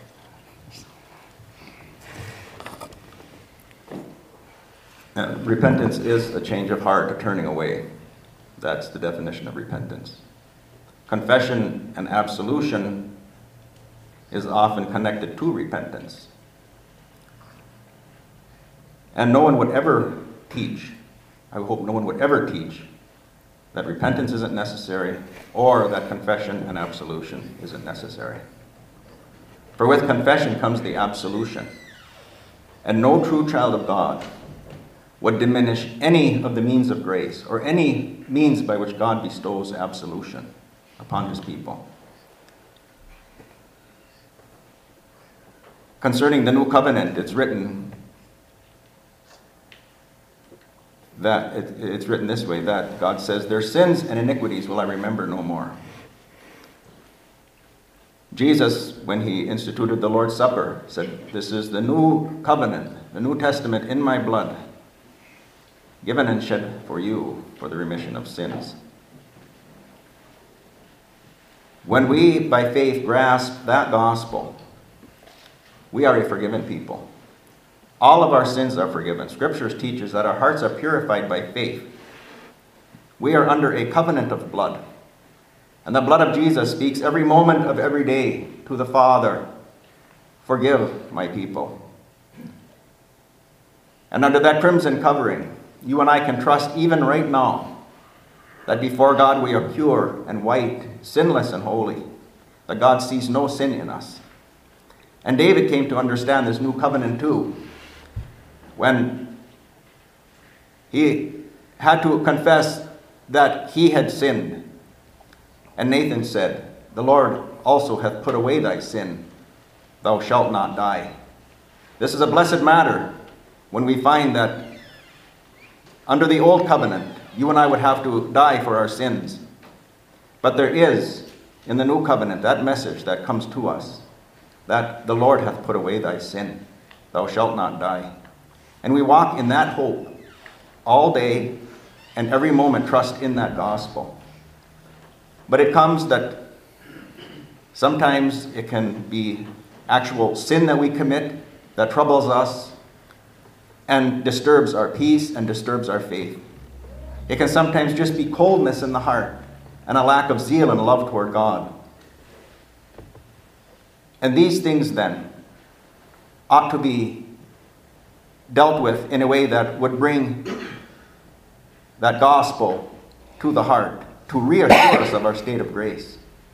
Repentance is a change of heart, a turning away. That's the definition of repentance. Confession and absolution is often connected to repentance. And no one would ever teach, I hope no one would ever teach, that repentance isn't necessary or that confession and absolution isn't necessary. For with confession comes the absolution. And no true child of God would diminish any of the means of grace or any means by which God bestows absolution upon his people. Concerning the new covenant, it's written this way, that God says, their sins and iniquities will I remember no more. Jesus, when he instituted the Lord's Supper, said, this is the new covenant, the New Testament in my blood, given and shed for you for the remission of sins. When we, by faith, grasp that gospel, we are a forgiven people. All of our sins are forgiven. Scriptures teaches that our hearts are purified by faith. We are under a covenant of blood. And the blood of Jesus speaks every moment of every day to the Father, forgive my people. And under that crimson covering, you and I can trust even right now that before God we are pure and white, sinless and holy, that God sees no sin in us. And David came to understand this new covenant too, when he had to confess that he had sinned. And Nathan said, the Lord also hath put away thy sin. Thou shalt not die. This is a blessed matter when we find that under the old covenant, you and I would have to die for our sins. But there is, in the new covenant, that message that comes to us, that the Lord hath put away thy sin. Thou shalt not die. And we walk in that hope all day and every moment trust in that gospel. But it comes that sometimes it can be actual sin that we commit that troubles us and disturbs our peace and disturbs our faith. It can sometimes just be coldness in the heart and a lack of zeal and love toward God. And these things then ought to be dealt with in a way that would bring that gospel to the heart, to reassure us of our state of grace.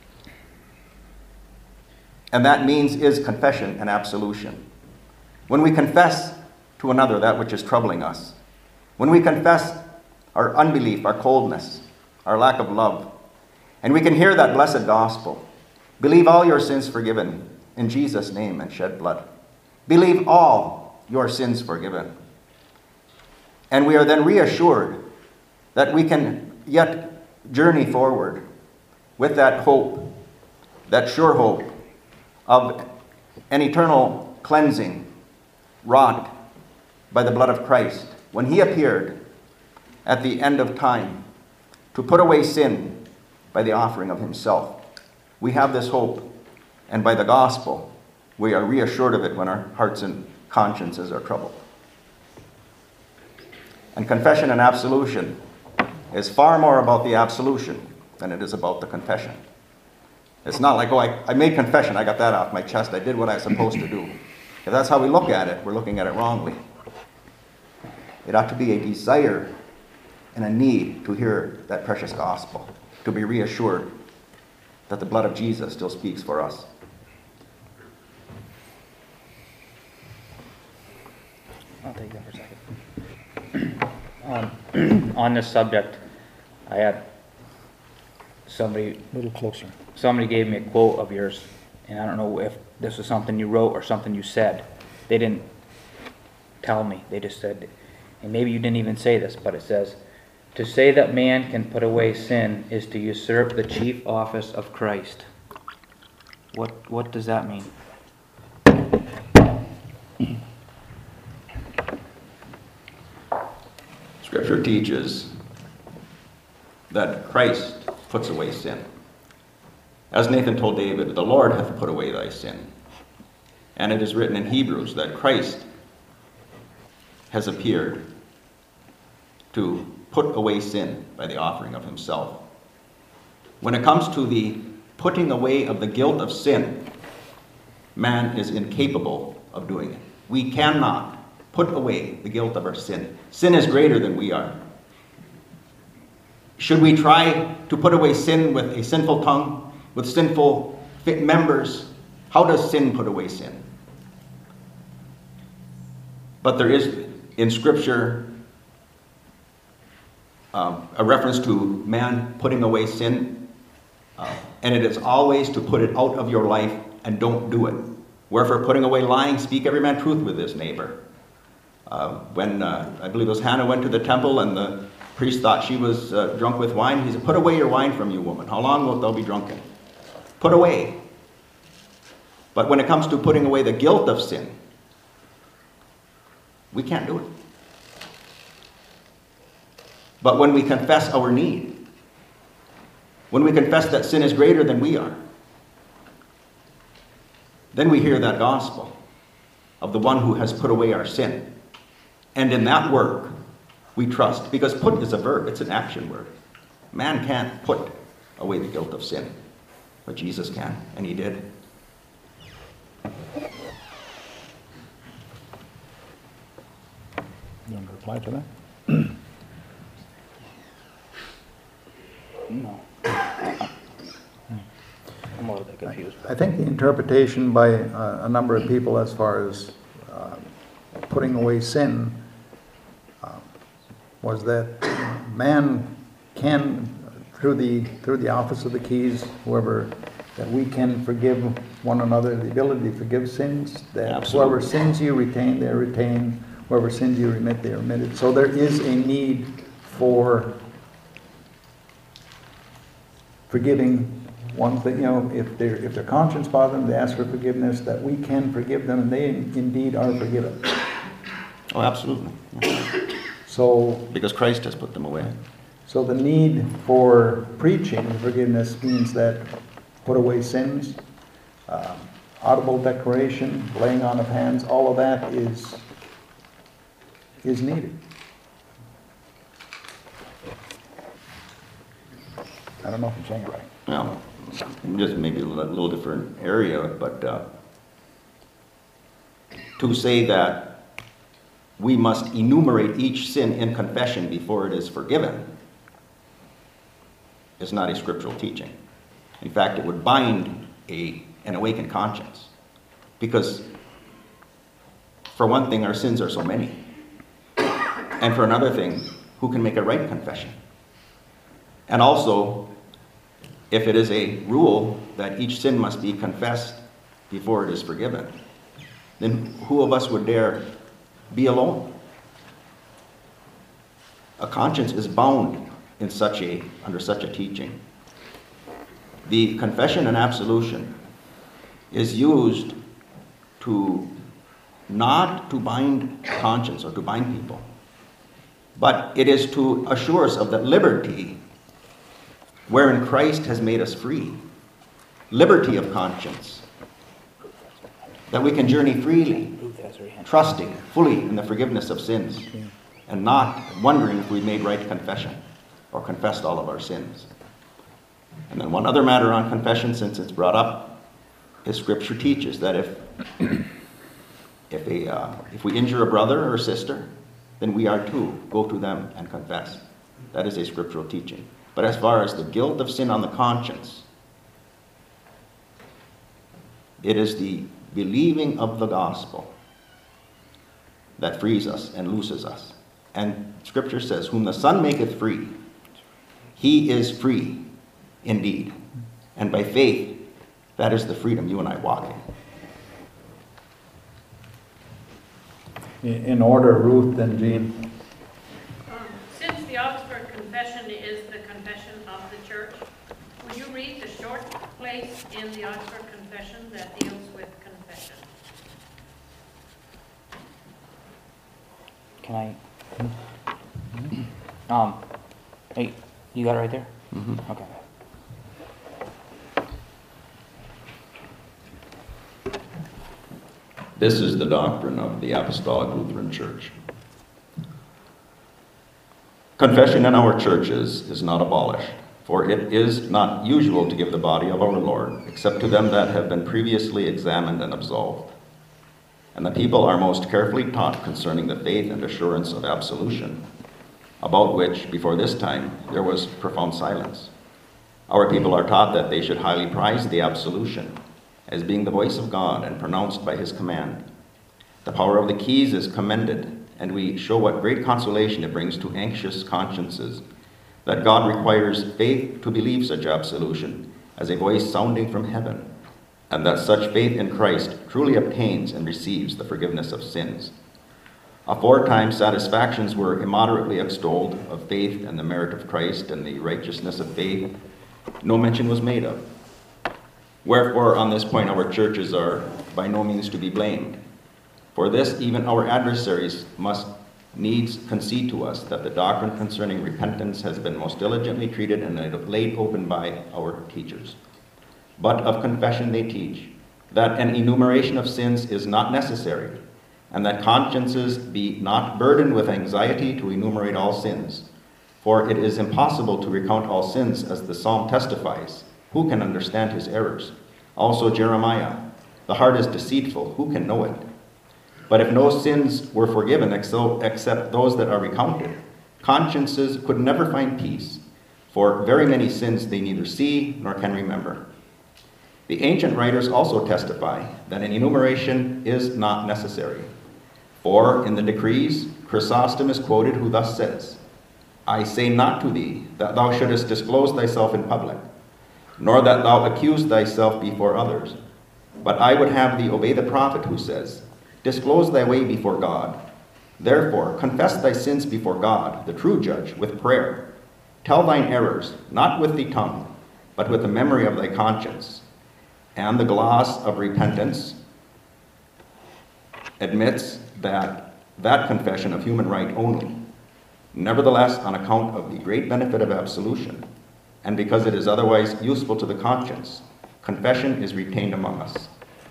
And that means is confession and absolution. When we confess to another that which is troubling us, when we confess our unbelief, our coldness, our lack of love, and we can hear that blessed gospel, believe all your sins forgiven in Jesus' name and shed blood. Believe all your sins forgiven. And we are then reassured that we can yet journey forward with that hope, that sure hope of an eternal cleansing wrought by the blood of Christ when he appeared at the end of time to put away sin by the offering of himself. We have this hope, and by the gospel, we are reassured of it when our hearts and consciences are troubled. And confession and absolution is far more about the absolution than it is about the confession. It's not like, oh, I made confession, I got that off my chest, I did what I was supposed to do. If that's how we look at it, we're looking at it wrongly. It ought to be a desire and a need to hear that precious gospel, to be reassured that the blood of Jesus still speaks for us.
I'll take that for a second. On this subject, I had somebody...
A little closer.
Somebody gave me a quote of yours, and I don't know if this was something you wrote or something you said. They didn't tell me. They just said, and maybe you didn't even say this, but it says, "To say that man can put away sin is to usurp the chief office of Christ." What does that mean?
Scripture teaches that Christ puts away sin. As Nathan told David, "The Lord hath put away thy sin." And it is written in Hebrews that Christ has appeared to put away sin by the offering of himself. When it comes to the putting away of the guilt of sin, man is incapable of doing it. We cannot put away the guilt of our sin. Sin is greater than we are. Should we try to put away sin with a sinful tongue, with sinful members? How does sin put away sin? But there is in Scripture a reference to man putting away sin, and it is always to put it out of your life and don't do it. Wherefore, putting away lying, speak every man truth with his neighbor. When I believe it was Hannah went to the temple and the priest thought she was drunk with wine, he said, "Put away your wine from you, woman. How long wilt thou be drunken?" Put away. But when it comes to putting away the guilt of sin, we can't do it. But when we confess our need, when we confess that sin is greater than we are, then we hear that gospel of the one who has put away our sin. And in that work, we trust. Because put is a verb, it's an action word. Man can't put away the guilt of sin, but Jesus can, and he did.
You want to reply to that?
No. I'm a little bit confused.
I think the interpretation by a number of people as far as putting away sin was that man can, through the office of the keys, whoever, that we can forgive one another, the ability to forgive sins, that
Absolutely.
whoever sins you retain, they retain, whoever sins you remit, they are remitted. So there is a need for forgiving ones that, if their conscience bothers them, they ask for forgiveness, that we can forgive them, and they indeed are forgiven.
Oh, absolutely.
So,
because Christ has put them away.
so the need for preaching forgiveness means that put away sins, audible declaration, laying on of hands, all of that is needed. I don't know if I'm saying it right.
Well, just maybe a little different area, but to say that we must enumerate each sin in confession before it is forgiven is not a scriptural teaching. In fact, it would bind an awakened conscience. Because, for one thing, our sins are so many. And for another thing, who can make a right confession? And also, if it is a rule that each sin must be confessed before it is forgiven, then who of us would dare be alone? A conscience is bound in under such a teaching. The confession and absolution is used not to bind conscience or to bind people, but it is to assure us of that liberty wherein Christ has made us free. Liberty of conscience. That we can journey freely, trusting fully in the forgiveness of sins, and not wondering if we made right confession or confessed all of our sins. And then one other matter on confession, since it's brought up, is Scripture teaches that if we injure a brother or a sister, then we are to go to them and confess. That is a scriptural teaching. But as far as the guilt of sin on the conscience, it is the believing of the gospel that frees us and looses us. And Scripture says, whom the Son maketh free, he is free indeed. And by faith, that is the freedom you and I walk in.
In order, Ruth and Jean.
Since the Augsburg Confession is the confession of the church, will you read the short place in the Augsburg Confession that deals with confession?
Can I? Hey, you got it right there?
Mm-hmm.
Okay.
This is the doctrine of the Apostolic Lutheran Church. Confession in our churches is not abolished, for it is not usual to give the body of our Lord, except to them that have been previously examined and absolved. And the people are most carefully taught concerning the faith and assurance of absolution, about which, before this time, there was profound silence. Our people are taught that they should highly prize the absolution, as being the voice of God and pronounced by his command. The power of the keys is commended, and we show what great consolation it brings to anxious consciences, that God requires faith to believe such absolution as a voice sounding from heaven, and that such faith in Christ truly obtains and receives the forgiveness of sins. Aforetime satisfactions were immoderately extolled of faith and the merit of Christ and the righteousness of faith. No mention was made of. Wherefore, on this point, our churches are by no means to be blamed. For this, even our adversaries must needs concede to us that the doctrine concerning repentance has been most diligently treated and laid open by our teachers. But of confession they teach that an enumeration of sins is not necessary, and that consciences be not burdened with anxiety to enumerate all sins. For it is impossible to recount all sins, as the psalm testifies. Who can understand his errors? Also Jeremiah, the heart is deceitful, who can know it? But if no sins were forgiven except those that are recounted, consciences could never find peace, for very many sins they neither see nor can remember. The ancient writers also testify that an enumeration is not necessary. For in the decrees, Chrysostom is quoted, who thus says, I say not to thee that thou shouldest disclose thyself in public, nor that thou accuse thyself before others. But I would have thee obey the prophet who says, disclose thy way before God. Therefore, confess thy sins before God, the true judge, with prayer. Tell thine errors, not with the tongue, but with the memory of thy conscience. And the gloss of repentance admits that confession of human right only. Nevertheless, on account of the great benefit of absolution, and because it is otherwise useful to the conscience, confession is retained among us.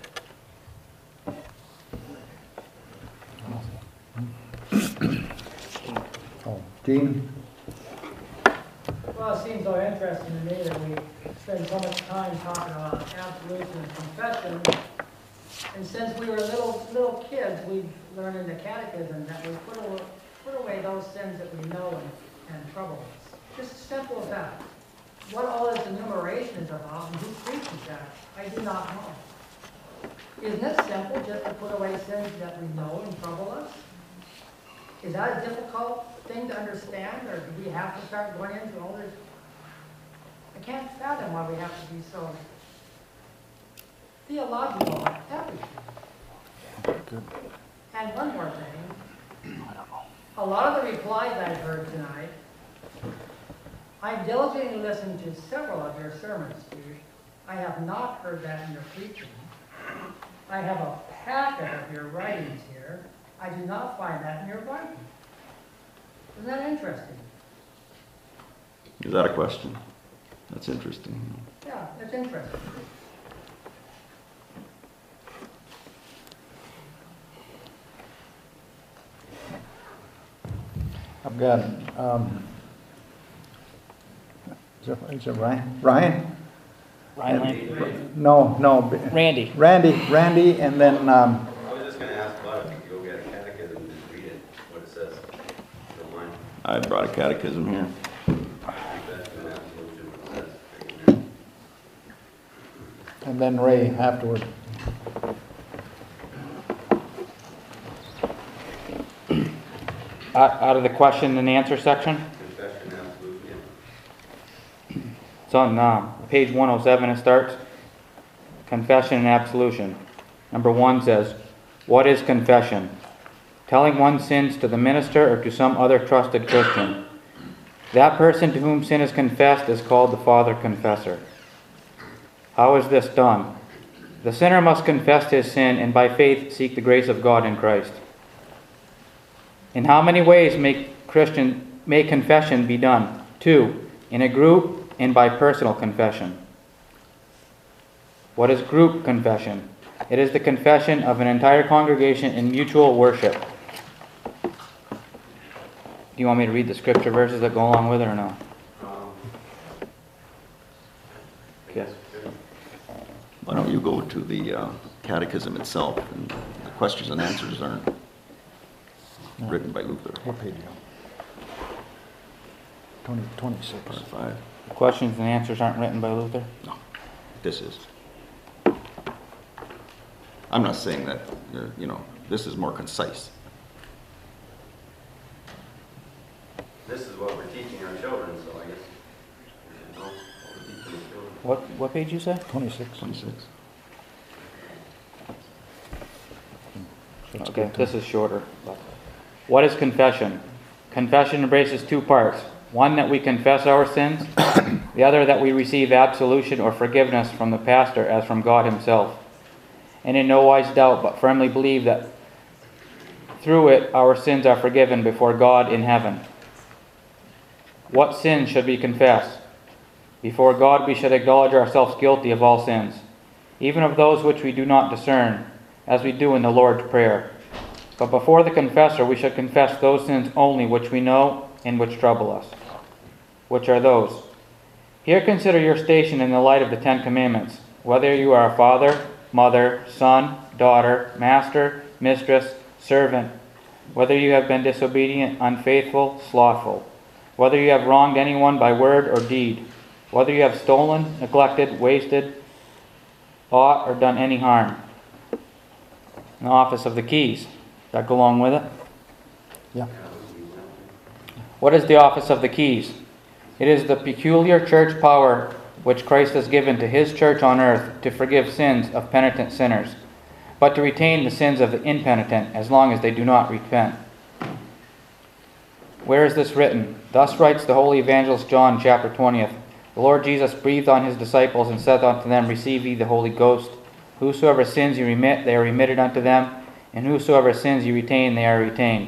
Jean?
Well, it seems so interesting to me that we spend so much time talking about absolution and confession, And since we were little kids, we've learned in the catechism that we put away those sins that we know and trouble us. Just as simple as that. What all this enumeration is about and who preaches that, I do not know. Isn't it simple just to put away sins that we know and trouble us? Is that a difficult thing to understand, or do we have to start going into all this? I can't fathom why we have to be so theological on everything. And one more thing. A lot of the replies I've heard tonight, I've diligently listened to several of your sermons, Steve. I have not heard that in your preaching. I have a packet of your writings here. I do not find that in your Bible. Isn't that interesting?
Is that a question? That's interesting.
Yeah, it's interesting.
I've got, is it Ryan? Ryan?
Ryan?
No.
Randy.
Randy, and then,
I was just gonna ask about it, if you go get a catechism and just read it, what it says. Don't mind.
I brought a catechism here.
and then Ray afterward.
Out of the question and answer section?
Confession, absolutely.
It's on page 107 it starts. Confession and absolution. Number 1 says, what is confession? Telling one's sins to the minister or to some other trusted Christian. That person to whom sin is confessed is called the Father Confessor. How is this done? The sinner must confess his sin and by faith seek the grace of God in Christ. In how many ways may confession be done? 2, in a group and by personal confession. What is group confession? It is the confession of an entire congregation in mutual worship. Do you want me to read the scripture verses that go along with it or no?
Yes.
Why don't you go to the catechism itself, and the questions and answers aren't written by Luther.
What page are you on? 26.
Part 5.
The questions and answers aren't written by Luther?
No, this is. I'm not saying that, this is more concise.
This is what we're teaching our children, so I guess we should know what we're teaching our children.
What page you say?
26.
26.
Okay, this is shorter. What is confession? Confession embraces 2 parts. One, that we confess our sins. The other, that we receive absolution or forgiveness from the pastor as from God himself. And in no wise doubt, but firmly believe that through it our sins are forgiven before God in heaven. What sins should we confess? Before God we should acknowledge ourselves guilty of all sins, even of those which we do not discern, as we do in the Lord's Prayer. But before the confessor we should confess those sins only which we know and which trouble us. Which are those? Here consider your station in the light of the 10 Commandments, whether you are a father, mother, son, daughter, master, mistress, servant, whether you have been disobedient, unfaithful, slothful, whether you have wronged anyone by word or deed, whether you have stolen, neglected, wasted, aught, or done any harm. The office of the keys. Does that go along with it?
Yeah.
What is the office of the keys? It is the peculiar church power which Christ has given to his church on earth to forgive sins of penitent sinners, but to retain the sins of the impenitent as long as they do not repent. Where is this written? Thus writes the holy evangelist John, chapter 20th. The Lord Jesus breathed on his disciples and said unto them, Receive ye the Holy Ghost. Whosoever sins you remit, they are remitted unto them, and whosoever sins you retain, they are retained.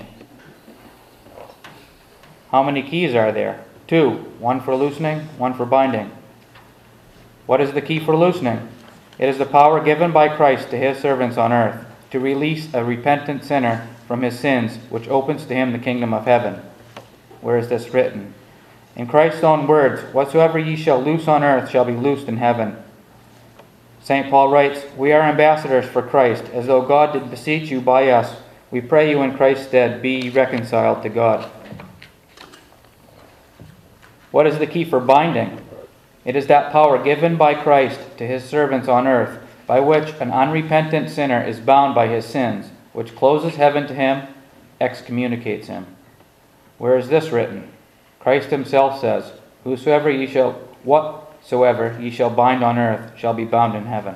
How many keys are there? 2, one for loosening, one for binding. What is the key for loosening? It is the power given by Christ to his servants on earth to release a repentant sinner from his sins, which opens to him the kingdom of heaven. Where is this written? In Christ's own words, whatsoever ye shall loose on earth shall be loosed in heaven. St. Paul writes, "We are ambassadors for Christ, as though God did beseech you by us. We pray you in Christ's stead, be ye reconciled to God." What is the key for binding? It is that power given by Christ to his servants on earth, by which an unrepentant sinner is bound by his sins, which closes heaven to him, excommunicates him. Where is this written? Christ himself says, whatsoever ye shall bind on earth shall be bound in heaven.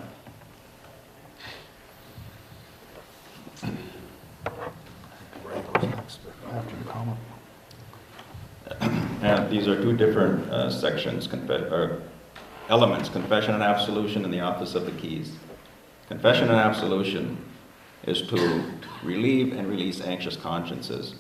And these are two different sections, elements, confession and absolution in the office of the keys. Confession and absolution is to relieve and release anxious consciences,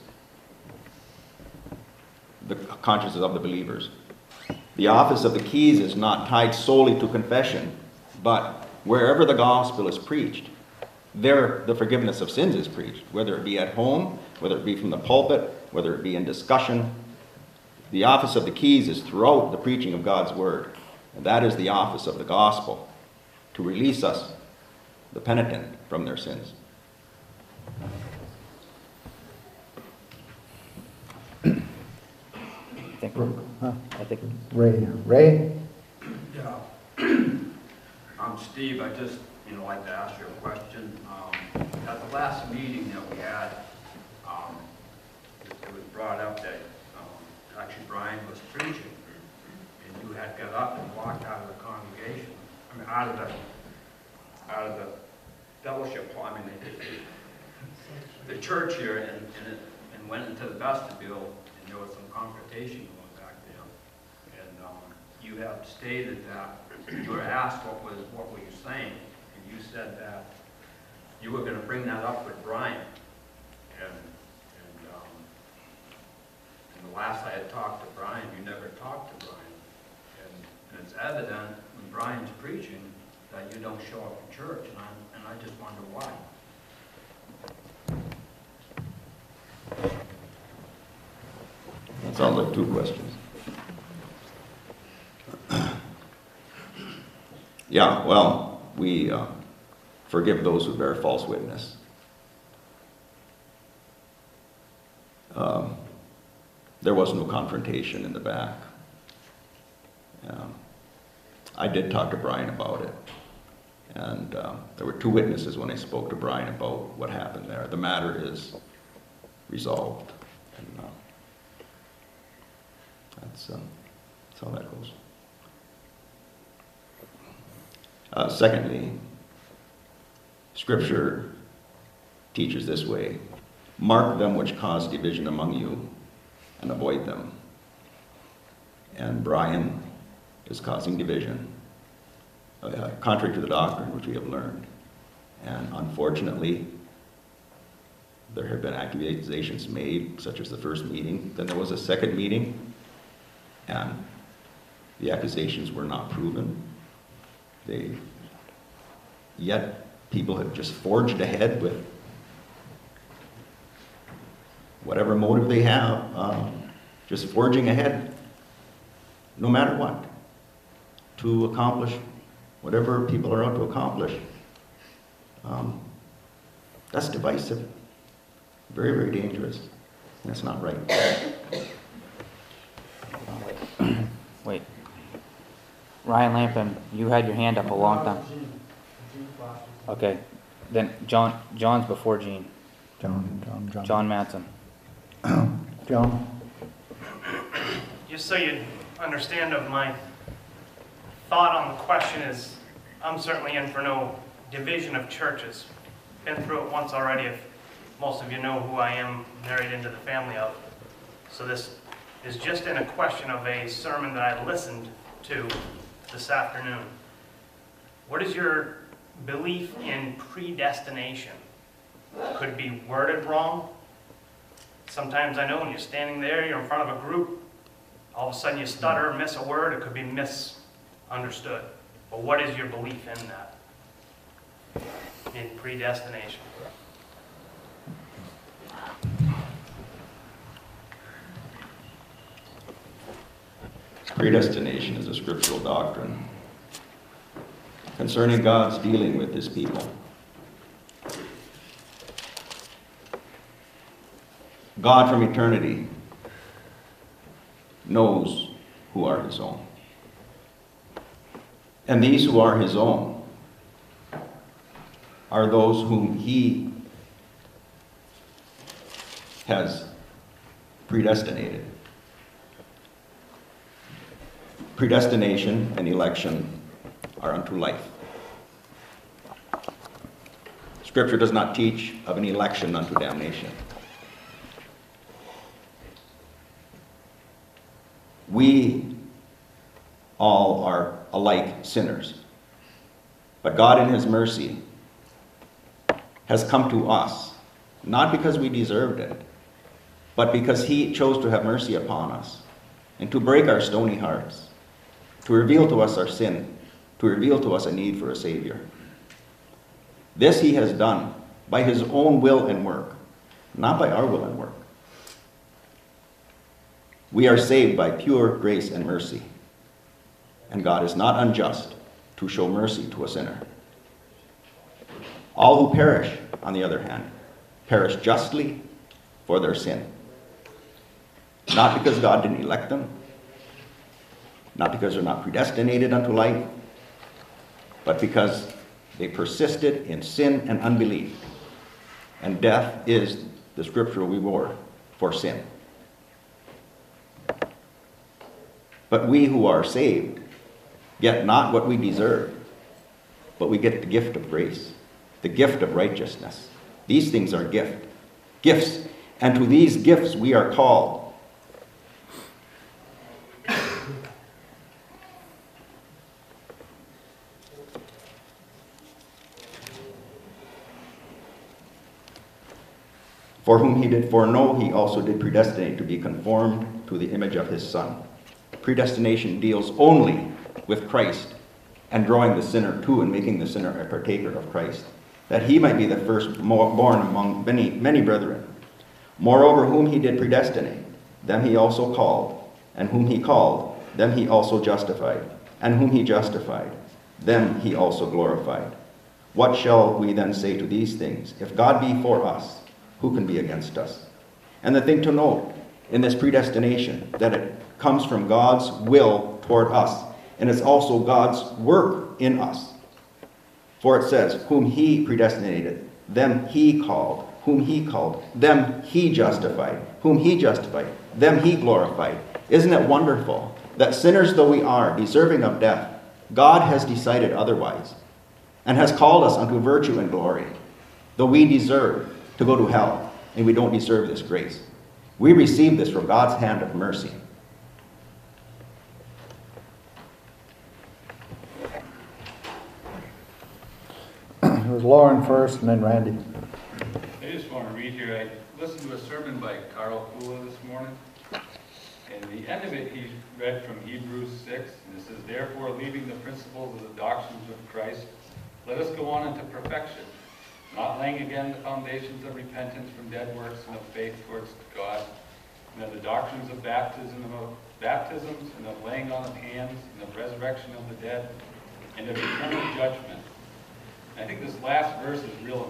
the consciences of the believers. The office of the keys is not tied solely to confession, but wherever the gospel is preached, there the forgiveness of sins is preached, whether it be at home, whether it be from the pulpit, whether it be in discussion. The office of the keys is throughout the preaching of God's word. And that is the office of the gospel, to release us, the penitent, from their sins.
I think Ray?
Yeah. I'm Steve. I just, like to ask you a question. At the last meeting that we had, it was brought up that actually Brian was preaching, and you had got up and walked out of the congregation. I mean, out of the fellowship hall. I mean, the church here, and went into the vestibule, and there was some confrontation going back there. And you have stated that you were asked what were you saying, and you said that you were going to bring that up with Brian. And the last I had talked to Brian, you never talked to Brian. And it's evident when Brian's preaching that you don't show up in church, and I just wonder why.
That sounds like two questions. Yeah, well, we forgive those who bear false witness. There was no confrontation in the back. I did talk to Brian about it. And there were two witnesses when I spoke to Brian about what happened there. The matter is resolved. And that's how that goes. Secondly, Scripture teaches this way: mark them which cause division among you, and avoid them. And Brian is causing division, contrary to the doctrine which we have learned. And unfortunately, there have been accusations made, such as the first meeting. Then there was a second meeting, and the accusations were not proven. Yet people have just forged ahead with whatever motive they have, just forging ahead, no matter what, to accomplish whatever people are out to accomplish. That's divisive, very, very dangerous, and it's not right.
Wait. Ryan Lampin, you had your hand up a long time. Okay, then John's before Gene. John Matson.
John?
Just so you understand of my thought on the question is, I'm certainly in for no division of churches. Been through it once already, if most of you know who I am, married into the family of. So this is just in a question of a sermon that I listened to this afternoon. What is your belief in predestination? Could be worded wrong. Sometimes I know when you're standing there, you're in front of a group, all of a sudden you stutter, miss a word, it could be misunderstood. But what is your belief in that? In predestination?
Predestination is a scriptural doctrine concerning God's dealing with his people. God from eternity knows who are his own. And these who are his own are those whom he has predestinated. Predestination and election are unto life. Scripture does not teach of an election unto damnation. We all are alike sinners, but God in his mercy has come to us, not because we deserved it, but because he chose to have mercy upon us and to break our stony hearts, to reveal to us our sin, to reveal to us a need for a Savior. This he has done by his own will and work, not by our will and work. We are saved by pure grace and mercy, and God is not unjust to show mercy to a sinner. All who perish, on the other hand, perish justly for their sin. Not because God didn't elect them, not because they're not predestinated unto life, but because they persisted in sin and unbelief. And death is the scriptural reward for sin. But we who are saved get not what we deserve, but we get the gift of grace, the gift of righteousness. These things are gifts, and to these gifts we are called. For whom he did foreknow, he also did predestinate to be conformed to the image of his Son. Predestination deals only with Christ and drawing the sinner to and making the sinner a partaker of Christ, that he might be the firstborn among many brethren. Moreover, whom he did predestinate, them he also called, and whom he called, them he also justified, and whom he justified, them he also glorified. What shall we then say to these things? If God be for us, who can be against us? And the thing to note in this predestination, that it comes from God's will toward us, and it's also God's work in us. For it says, whom he predestinated, them he called. Whom he called, them he justified. Whom he justified, them he glorified. Isn't it wonderful that sinners though we are, deserving of death, God has decided otherwise and has called us unto virtue and glory, though we deserve to go to hell and we don't deserve this grace. We receive this from God's hand of mercy.
It was Lauren first and then Randy.
I just want to read here, I listened to a sermon by Carl Kula this morning, and the end of it he read from Hebrews 6, and it says, therefore, leaving the principles of the doctrines of Christ, let us go on into perfection, not laying again the foundations of repentance from dead works and of faith towards God, and of the doctrines of baptisms and of laying on of hands and of resurrection of the dead and of eternal judgment. I think this last verse is real